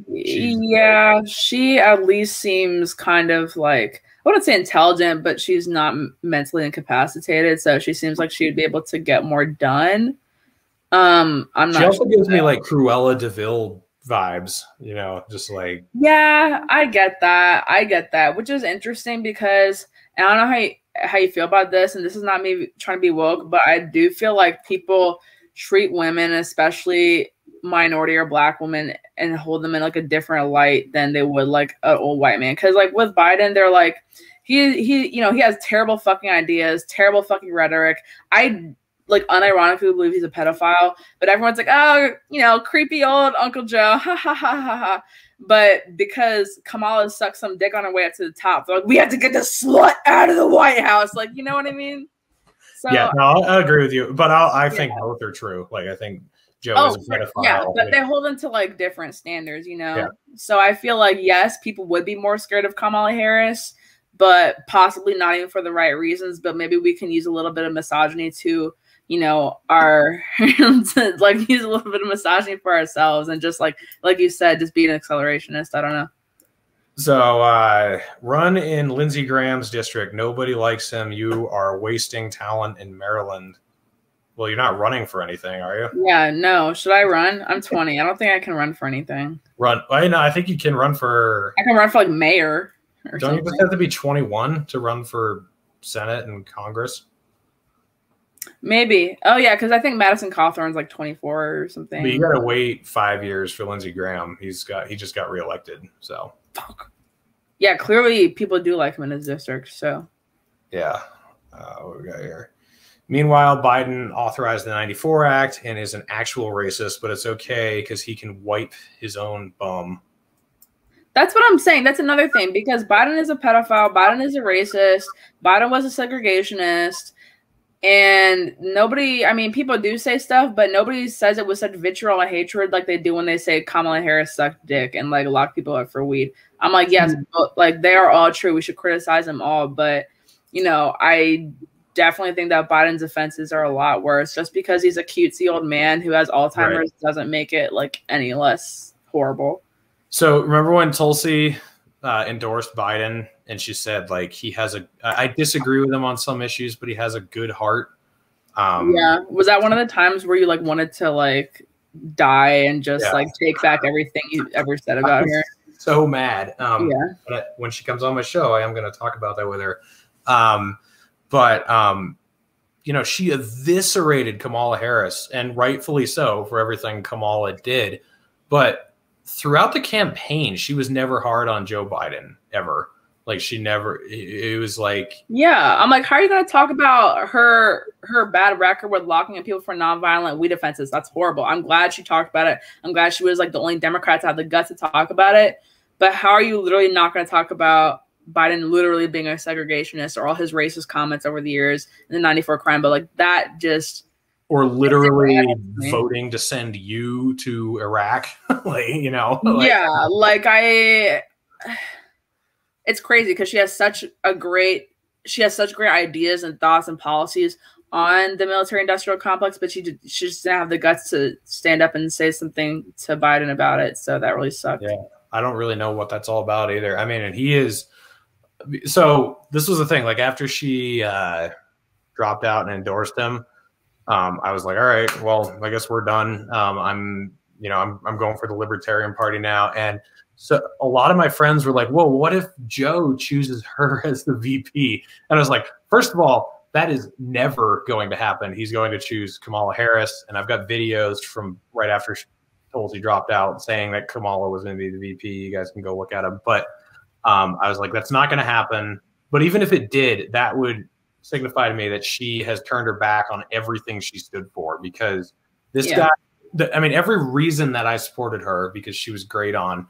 She at least seems kind of like, I wouldn't say intelligent, but she's not mentally incapacitated. So she seems like she would be able to get more done. I'm not. She also gives me like Cruella DeVille vibes, you know, just like. Yeah, I get that, which is interesting because I don't know how you feel about this, and this is not me trying to be woke, but I do feel like people treat women, especially minority or black women, and hold them in like a different light than they would like an old white man. Because like with Biden, they're like he has terrible fucking ideas, terrible fucking rhetoric. I like unironically believe he's a pedophile, but everyone's like, oh, you know, creepy old Uncle Joe, ha ha ha ha ha. But because Kamala sucked some dick on her way up to the top, they're like, we have to get the slut out of the White House. Like, you know what I mean? So, yeah, no, I agree with you. But I think both are true. Like, I think Joe is a pedophile. Yeah, but they hold them to, like, different standards, you know? Yeah. So I feel like, yes, people would be more scared of Kamala Harris, but possibly not even for the right reasons. But maybe we can use a little bit of misogyny to, you know, to, like, use a little bit of misogyny for ourselves and just like you said, just be an accelerationist. I don't know. So run in Lindsey Graham's district. Nobody likes him. You are wasting talent in Maryland. Well, you're not running for anything, are you? Yeah, no. Should I run? I'm 20. I don't think I can run for anything. Run. I think you can run for. I can run for like mayor. Don't you just have to be 21 to run for Senate and Congress. Maybe. Oh yeah, because I think Madison Cawthorn's like 24 or something. But you got to wait 5 years for Lindsey Graham. He just got reelected. So. Yeah, clearly people do like him in his district. So. Yeah. What we got here? Meanwhile, Biden authorized the 94 Act and is an actual racist, but it's okay because he can wipe his own bum. That's what I'm saying. That's another thing, because Biden is a pedophile. Biden is a racist. Biden was a segregationist. And nobody, I mean, people do say stuff, but nobody says it with such vitriol and hatred like they do when they say Kamala Harris sucked dick and like lock people up for weed. I'm like, yes, like they are all true. We should criticize them all. But, you know, I definitely think that Biden's offenses are a lot worse. Just because he's a cutesy old man who has Alzheimer's doesn't make it like any less horrible. So remember when Tulsi endorsed Biden and she said like he has I disagree with him on some issues, but he has a good heart. Yeah. Was that one of the times where you like wanted to like die and just like take back everything you ever said about her? So mad. But when she comes on my show, I am going to talk about that with her. You know, she eviscerated Kamala Harris, and rightfully so for everything Kamala did. But throughout the campaign, she was never hard on Joe Biden, ever. Like she never, it was like. Yeah. I'm like, how are you going to talk about her bad record with locking up people for nonviolent weed offenses? That's horrible. I'm glad she talked about it. I'm glad she was like the only Democrat to have the guts to talk about it. But how are you literally not going to talk about Biden literally being a segregationist or all his racist comments over the years in the 94 crime bill? Like that just. Or literally voting to send you to Iraq. Like, you know. Like, yeah. Like it's crazy because she has such great ideas and thoughts and policies on the military industrial complex, but she just didn't have the guts to stand up and say something to Biden about it. So that really sucked. Yeah. I don't really know what that's all about either. I mean, and he is. So this was the thing, like after she dropped out and endorsed him, I was like, all right, well, I guess we're done. I'm going for the Libertarian Party now. And so a lot of my friends were like, whoa, what if Joe chooses her as the VP? And I was like, first of all, that is never going to happen. He's going to choose Kamala Harris. And I've got videos from right after Tulsi dropped out saying that Kamala was going to be the VP. You guys can go look at them. But I was like, that's not going to happen. But even if it did, that would signify to me that she has turned her back on everything she stood for, because this guy, I mean, every reason that I supported her, because she was great on,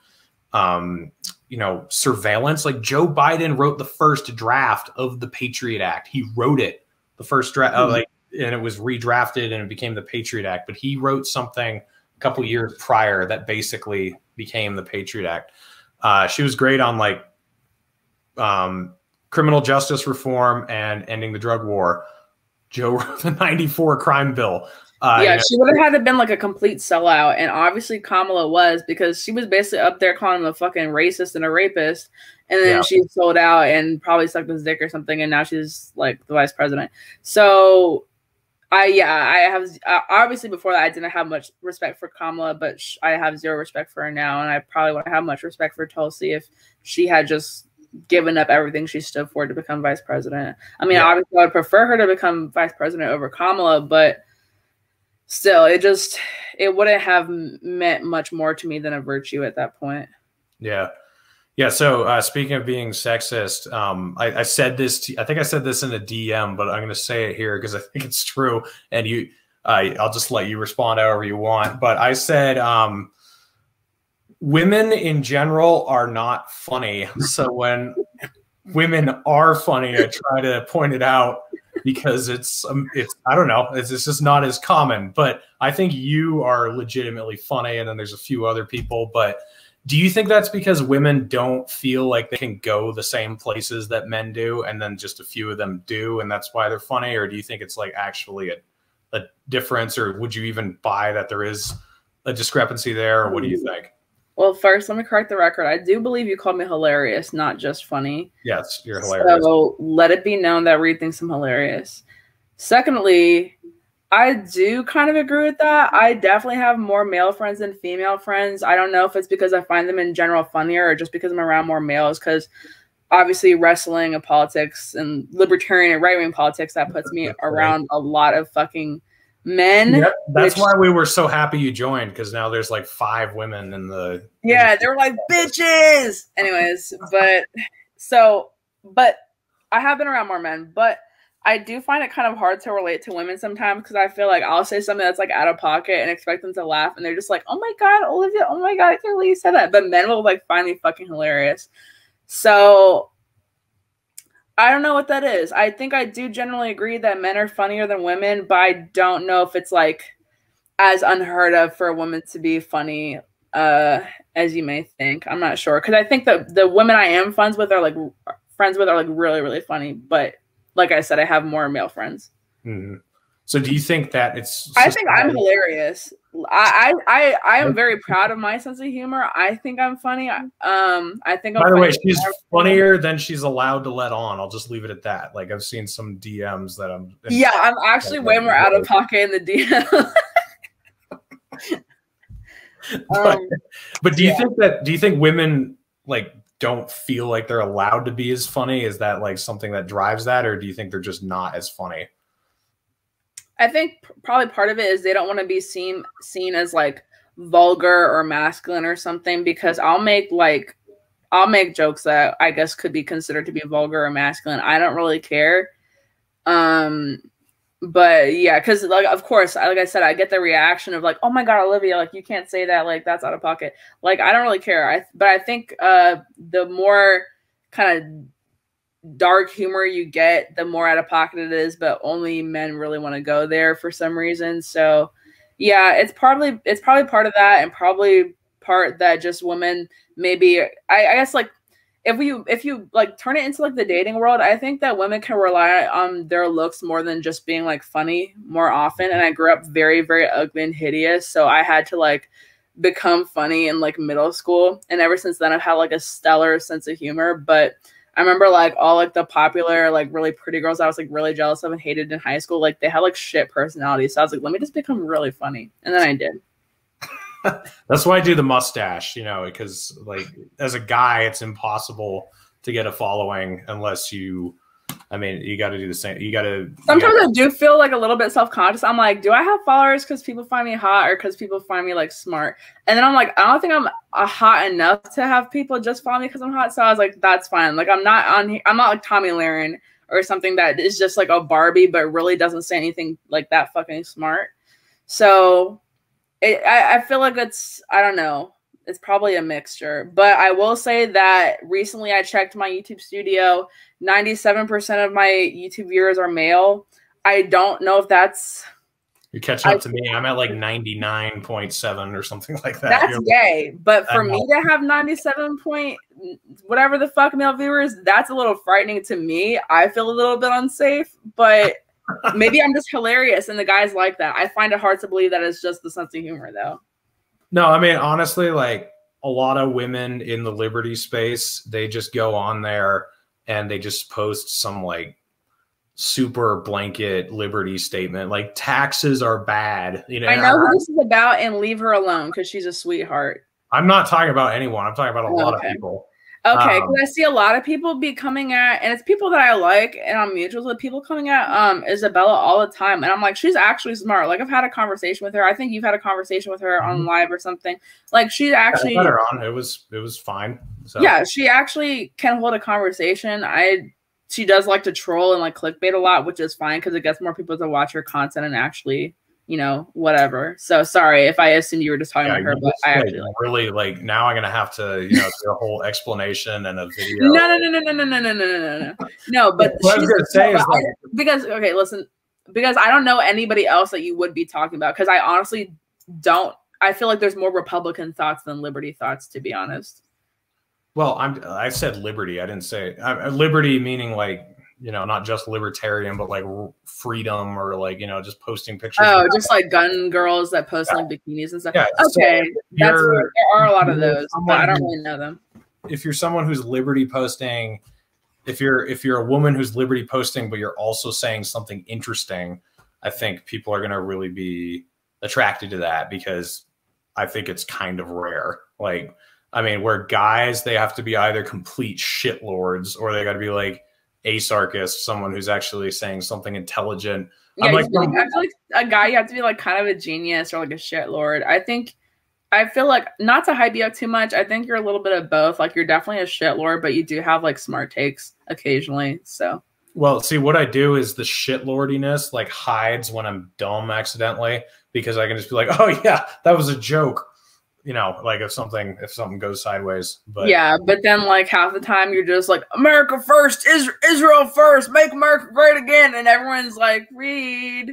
surveillance. Like Joe Biden wrote the first draft of the Patriot Act. He wrote it, the first draft, and it was redrafted and it became the Patriot Act. But he wrote something a couple years prior that basically became the Patriot Act. She was great on like criminal justice reform and ending the drug war. Joe wrote the 94 crime bill. She would have had to been like a complete sellout. And obviously Kamala was, because she was basically up there calling him a fucking racist and a rapist. And then she sold out and probably sucked his dick or something. And now she's like the vice president. So I have obviously before that I didn't have much respect for Kamala, but I have zero respect for her now. And I probably wouldn't have much respect for Tulsi if she had just given up everything she stood for to become vice president. I mean, obviously I would prefer her to become vice president over Kamala, but still, it wouldn't have meant much more to me than a virtue at that point. Yeah. Yeah. So speaking of being sexist, I said this, I think I said this in a DM, but I'm going to say it here because I think it's true. And I'll just let you respond however you want. But I said, women in general are not funny. So when women are funny, I try to point it out because it's I don't know, it's just not as common. But I think you are legitimately funny, and then there's a few other people. But do you think that's because women don't feel like they can go the same places that men do, and then just a few of them do, and that's why they're funny? Or do you think it's like actually a difference, or would you even buy that there is a discrepancy there, or what do you think? Well, first, let me correct the record. I do believe you called me hilarious, not just funny. Yes, you're hilarious. So let it be known that Reed thinks I'm hilarious. Secondly, I do kind of agree with that. I definitely have more male friends than female friends. I don't know if it's because I find them in general funnier or just because I'm around more males, because obviously wrestling and politics and libertarian and right-wing politics, that puts me around a lot of fucking men. Yep, that's why we were so happy you joined, because now there's like 5 women in the. Yeah, they were like bitches. Anyways, but I have been around more men, but I do find it kind of hard to relate to women sometimes, because I feel like I'll say something that's like out of pocket and expect them to laugh, and they're just like, "Oh my god, Olivia! Oh my god, I can't believe you said that." But men will like find me fucking hilarious. So I don't know what that is. I think I do generally agree that men are funnier than women, but I don't know if it's like as unheard of for a woman to be funny as you may think. I'm not sure, because I think that the women I am friends with are like really, really funny. But like I said, I have more male friends. Mm-hmm. So do you think that it's? I think I'm hilarious. I am very proud of my sense of humor. I think I'm funny. I think. By the way, she's funnier than she's allowed to let on. I'll just leave it at that. Like, I've seen some DMs that I'm. Yeah, I'm actually way more out of pocket in the DM. But do you think women like don't feel like they're allowed to be as funny? Is that like something that drives that, or do you think they're just not as funny? I think probably part of it is they don't want to be seen as like vulgar or masculine or something, because I'll make jokes that I guess could be considered to be vulgar or masculine. I don't really care. But yeah, because like, of course, like I said, I get the reaction of like, "Oh my god, Olivia, like you can't say that, like that's out of pocket." Like, I don't really care. But I think the more kind of dark humor you get, the more out of pocket it is, but only men really want to go there for some reason. So yeah, it's probably part of that, and probably part that just women maybe I guess like if you like turn it into like the dating world, I think that women can rely on their looks more than just being like funny more often. And I grew up very, very ugly and hideous, so I had to like become funny in like middle school, and ever since then I've had like a stellar sense of humor. But I remember like all like the popular like really pretty girls I was like really jealous of and hated in high school, like they had like shit personalities, so I was like, let me just become really funny, and then I did. That's why I do the mustache, because like as a guy, it's impossible to get a following unless you got to do the same. Sometimes I do feel like a little bit self-conscious. I'm like, do I have followers because people find me hot or because people find me like smart? And then I'm like, I don't think I'm hot enough to have people just follow me because I'm hot. So I was like, that's fine. Like, I'm not like Tommy Lahren or something that is just like a Barbie, but really doesn't say anything like that fucking smart. So I feel like I don't know. It's probably a mixture, but I will say that recently I checked my YouTube studio. 97% of my YouTube viewers are male. I don't know if that's... You're catching up to me. I'm at like 99.7 or something like that. That's gay. But for me to have 97 point whatever the fuck male viewers, that's a little frightening to me. I feel a little bit unsafe, but maybe I'm just hilarious and the guys like that. I find it hard to believe that it's just the sense of humor, though. No, I mean, honestly, like a lot of women in the liberty space, they just go on there and they just post some like super blanket liberty statement, like taxes are bad. I know who this is about, and leave her alone because she's a sweetheart. I'm not talking about anyone. I'm talking about a lot of people. Okay, because I see a lot of people be coming at, and it's people that I like, and I'm mutuals with people coming at Isabella all the time, and I'm like, she's actually smart. Like, I've had a conversation with her. I think you've had a conversation with her on live or something. Like, she's actually. I had her on. It was fine. So. Yeah, she actually can hold a conversation. She does like to troll and like clickbait a lot, which is fine because it gets more people to watch her content and actually, whatever. So sorry if I assumed you were just talking about her, but I actually really like now I'm gonna have to, do a whole explanation and a video. No, but what I was gonna say is like, because I don't know anybody else that you would be talking about, because I honestly don't. I feel like there's more Republican thoughts than liberty thoughts, to be honest. Well, I said liberty. I didn't say liberty meaning like, not just libertarian, but like freedom or like, just posting pictures. Oh, just like gun girls that post like bikinis and stuff. Yeah, okay. There are a lot of those, but I don't really know them. If you're someone who's liberty posting, if you're a woman who's liberty posting, but you're also saying something interesting, I think people are going to really be attracted to that, because I think it's kind of rare. Like, I mean, where guys, they have to be either complete shitlords or they got to be like a sarcist, someone who's actually saying something intelligent. Yeah, I feel like a guy, you have to be like kind of a genius or like a shitlord. I feel like, not to hype you up too much, I think you're a little bit of both. Like, you're definitely a shitlord, but you do have like smart takes occasionally. So, well, see, what I do is the shitlordiness like hides when I'm dumb accidentally, because I can just be like, oh yeah, that was a joke. You know, like if something goes sideways. But yeah, but then like half the time you're just like, America first, Israel first, make America great again, and everyone's like, Reed,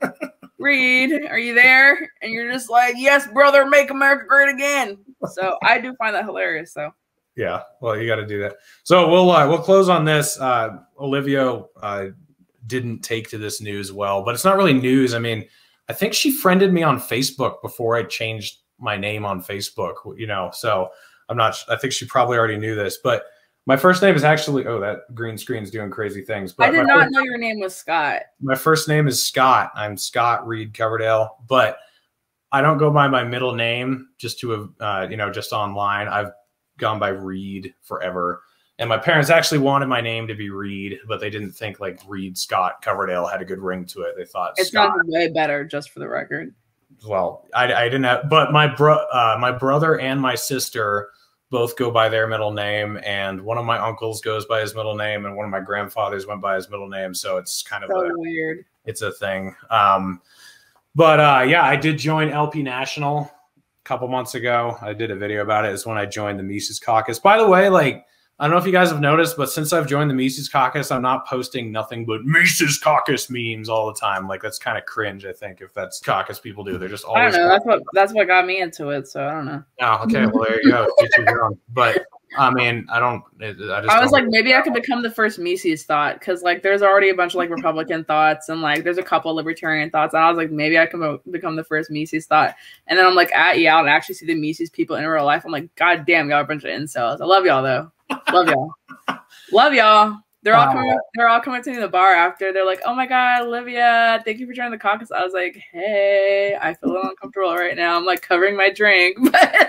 are you there? And you're just like, yes, brother, make America great again. So I do find that hilarious. So yeah, well, you got to do that. So we'll close on this. Olivia didn't take to this news well, but it's not really news. I mean, I think she friended me on Facebook before I changed my name on Facebook, you know, so I think she probably already knew this, but my first name is actually, oh, that green screen's doing crazy things. But I did not know your name was Scott. My first name is Scott. I'm Scott Reed Coverdale, but I don't go by my middle name just to, just online. I've gone by Reed forever. And my parents actually wanted my name to be Reed, but they didn't think like Reed Scott Coverdale had a good ring to it. They thought it sounds way better, just for the record. Well, I didn't have, but my brother and my sister both go by their middle name, and one of my uncles goes by his middle name, and one of my grandfathers went by his middle name. So it's kind of weird. It's a thing. Yeah, I did join LP National a couple months ago. I did a video about it. It's when I joined the Mises Caucus. By the way, like, I don't know if you guys have noticed, but since I've joined the Mises Caucus, I'm not posting nothing but Mises Caucus memes all the time. Like, that's kind of cringe, I think, if that's caucus people do. They're just always. I don't know. That's what got me into it. So I don't know. Oh, okay. Well, there you go. But I mean, I was like, maybe I could become the first Mises thought, because like there's already a bunch of like Republican thoughts and like there's a couple libertarian thoughts, and I was like, maybe I can become the first Mises thought. And then I'm like at Yale and actually see the Mises people in real life. I'm like, God damn, y'all are a bunch of incels. I love y'all though. Love y'all. They're all coming to me in the bar after. They're like, oh my God, Olivia, thank you for joining the caucus. I was like, hey, I feel a little uncomfortable right now. I'm like covering my drink.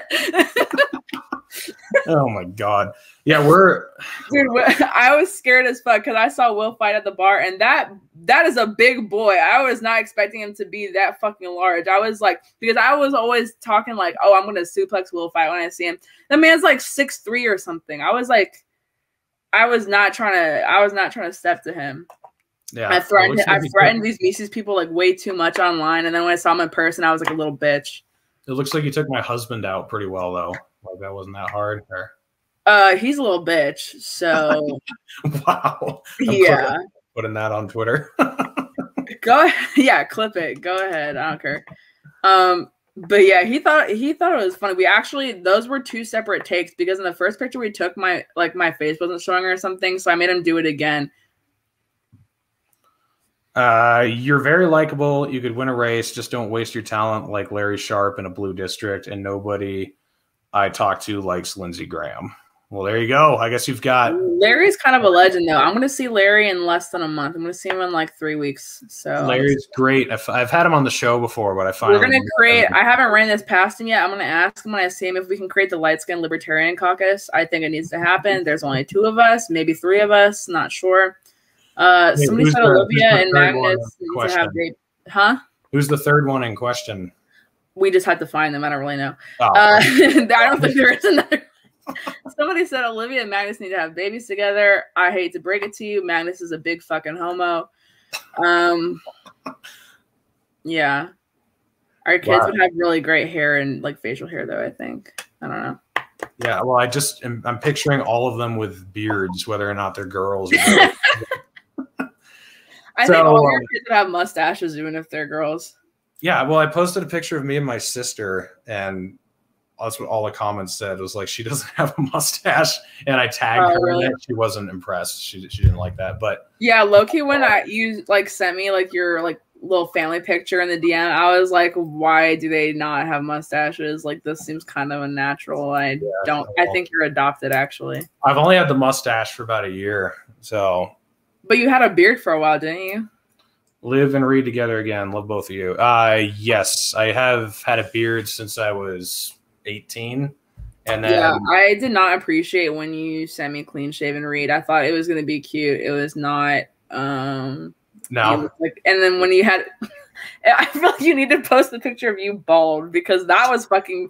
Oh my God. Yeah, dude, I was scared as fuck because I saw Will fight at the bar, and that is a big boy. I was not expecting him to be that fucking large. I was like, because I was always talking like, oh, I'm gonna suplex Will fight when I see him. The man's like 6'3" or something. I was not trying to step to him. Yeah, I threatened these Mises people like way too much online, and then when I saw him in person, I was like a little bitch. It looks like you took my husband out pretty well though. Like that wasn't that hard. Or... he's a little bitch. So wow. Yeah. Putting that on Twitter. Go ahead. Yeah, clip it. Go ahead. I don't care. But yeah, he thought it was funny. Those were two separate takes, because in the first picture we took my face wasn't showing or something, so I made him do it again. You're very likable. You could win a race. Just don't waste your talent like Larry Sharpe in a blue district, and nobody I talk to likes Lindsey Graham. Well, there you go. I guess you've got... Larry's kind of a legend, though. I'm going to see Larry in less than a month. I'm going to see him in like 3 weeks. So Larry's great. I've had him on the show before, but we're going to create... I haven't ran this past him yet. I'm going to ask him when I see him if we can create the light-skinned Libertarian Caucus. I think it needs to happen. There's only 2 of us, maybe 3 of us. Not sure. Somebody said Olivia and Magnus need to have baby. Huh? Who's the third one in question? We just had to find them. I don't really know. Oh. I don't think there is another... Somebody said Olivia and Magnus need to have babies together. I hate to break it to you, Magnus is a big fucking homo. Yeah, our kids would have really great hair and like facial hair, though. I think. I don't know. Yeah, well, I'm picturing all of them with beards, whether or not they're girls. Or I think all your kids would have mustaches, even if they're girls. Yeah, well, I posted a picture of me and my sister, and that's what all the comments said. It was like, she doesn't have a mustache, and I tagged her in it. She wasn't impressed. She didn't like that. But yeah, low-key, when you like sent me like your like little family picture in the DM, I was like, why do they not have mustaches? Like, this seems kind of unnatural. I think you're adopted, actually. I've only had the mustache for about a year, so. But you had a beard for a while, didn't you? Live and read together again. Love both of you. Yes, I have had a beard since I was 18, And then yeah, I did not appreciate when you sent me clean shaven Reed. I thought it was gonna be cute. It was not. No. Like, and then when you had, I feel like you need to post the picture of you bald because that was fucking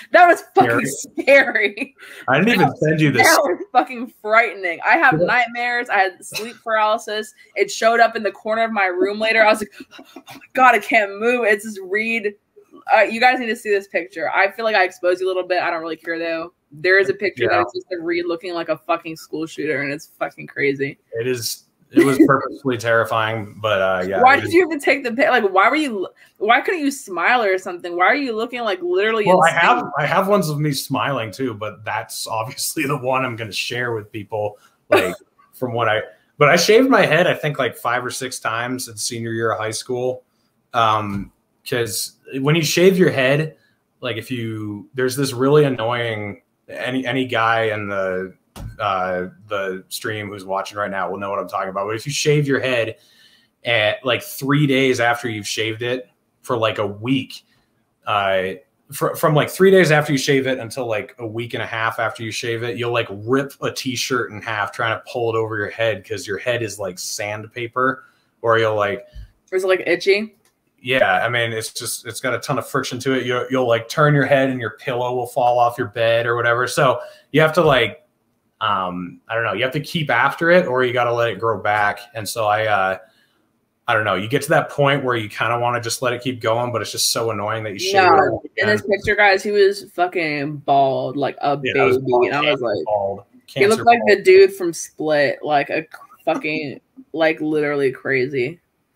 scary. I didn't even send you this. That was fucking frightening. I have nightmares. I had sleep paralysis. It showed up in the corner of my room later. I was like, oh my God, I can't move. It's just Reed. You guys need to see this picture. I feel like I exposed you a little bit. I don't really care though. There is a picture that's just of Reed looking like a fucking school shooter, and it's fucking crazy. It is. It was purposefully terrifying, but yeah. Why did you even take the pic? Like, why couldn't you smile or something? Why are you looking like literally? Well, insane? I have ones of me smiling too, but that's obviously the one I'm going to share with people. Like but I shaved my head, I think like 5 or 6 times in senior year of high school. Because when you shave your head, like there's this really annoying, any guy in the stream who's watching right now will know what I'm talking about. But if you shave your head at like 3 days after you've shaved it for like a week, from like 3 days after you shave it until like a week and a half after you shave it, you'll like rip a t-shirt in half trying to pull it over your head because your head is like sandpaper, or you'll like. Is it like itchy? Yeah, I mean, it's got a ton of friction to it. You'll like turn your head and your pillow will fall off your bed or whatever. So you have to like, I don't know, you have to keep after it or you got to let it grow back. And so I don't know, you get to that point where you kind of want to just let it keep going, but it's just so annoying that you shave it. In this picture, guys, he was fucking bald, like a baby. And I was like, bald. He looked like the dude from Split, like a fucking, like literally crazy.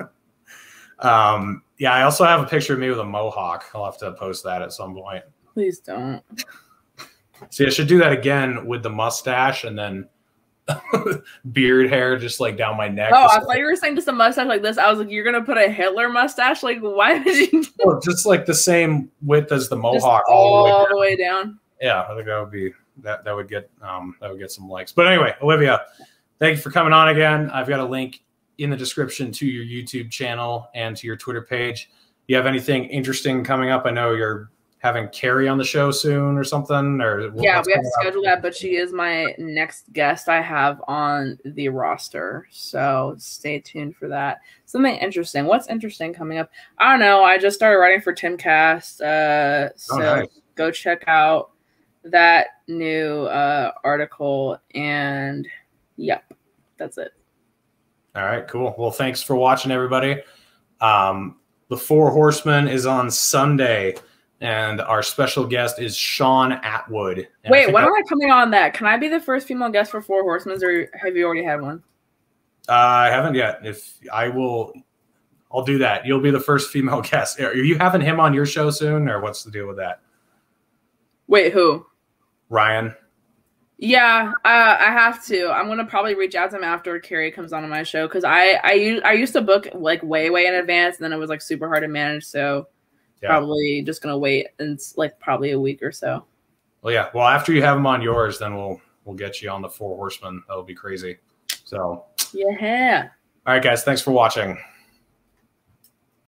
Yeah, I also have a picture of me with a mohawk. I'll have to post that at some point. Please don't. See, I should do that again with the mustache and then beard hair just like down my neck. Oh, I thought you were saying just a mustache like this. I was like, you're gonna put a Hitler mustache? Like, why did you? Well, just like the same width as the mohawk, all the way down. Yeah, I think that would be that would get some likes. But anyway, Olivia, thank you for coming on again. I've got a link in the description to your YouTube channel and to your Twitter page. You have anything interesting coming up? I know you're having Carrie on the show soon or something. Or yeah, we have to schedule that, but she is my next guest I have on the roster. So stay tuned for that. Something interesting. What's interesting coming up? I don't know. I just started writing for Timcast. So nice. Go check out that new article. And yep, that's it. All right, cool. Well, thanks for watching, everybody. The Four Horsemen is on Sunday, and our special guest is Shawn Atwood. And wait, when am I coming on that? Can I be the first female guest for Four Horsemen, or have you already had one? I haven't yet. I'll do that. You'll be the first female guest. Are you having him on your show soon, or what's the deal with that? Wait, who? Ryan. Yeah, I have to. I'm gonna probably reach out to him after Carrie comes on my show because I used to book like way in advance, and then it was like super hard to manage. So probably just gonna wait and it's like probably a week or so. Well, yeah. Well, after you have him on yours, then we'll get you on the Four Horsemen. That'll be crazy. So yeah. All right, guys. Thanks for watching.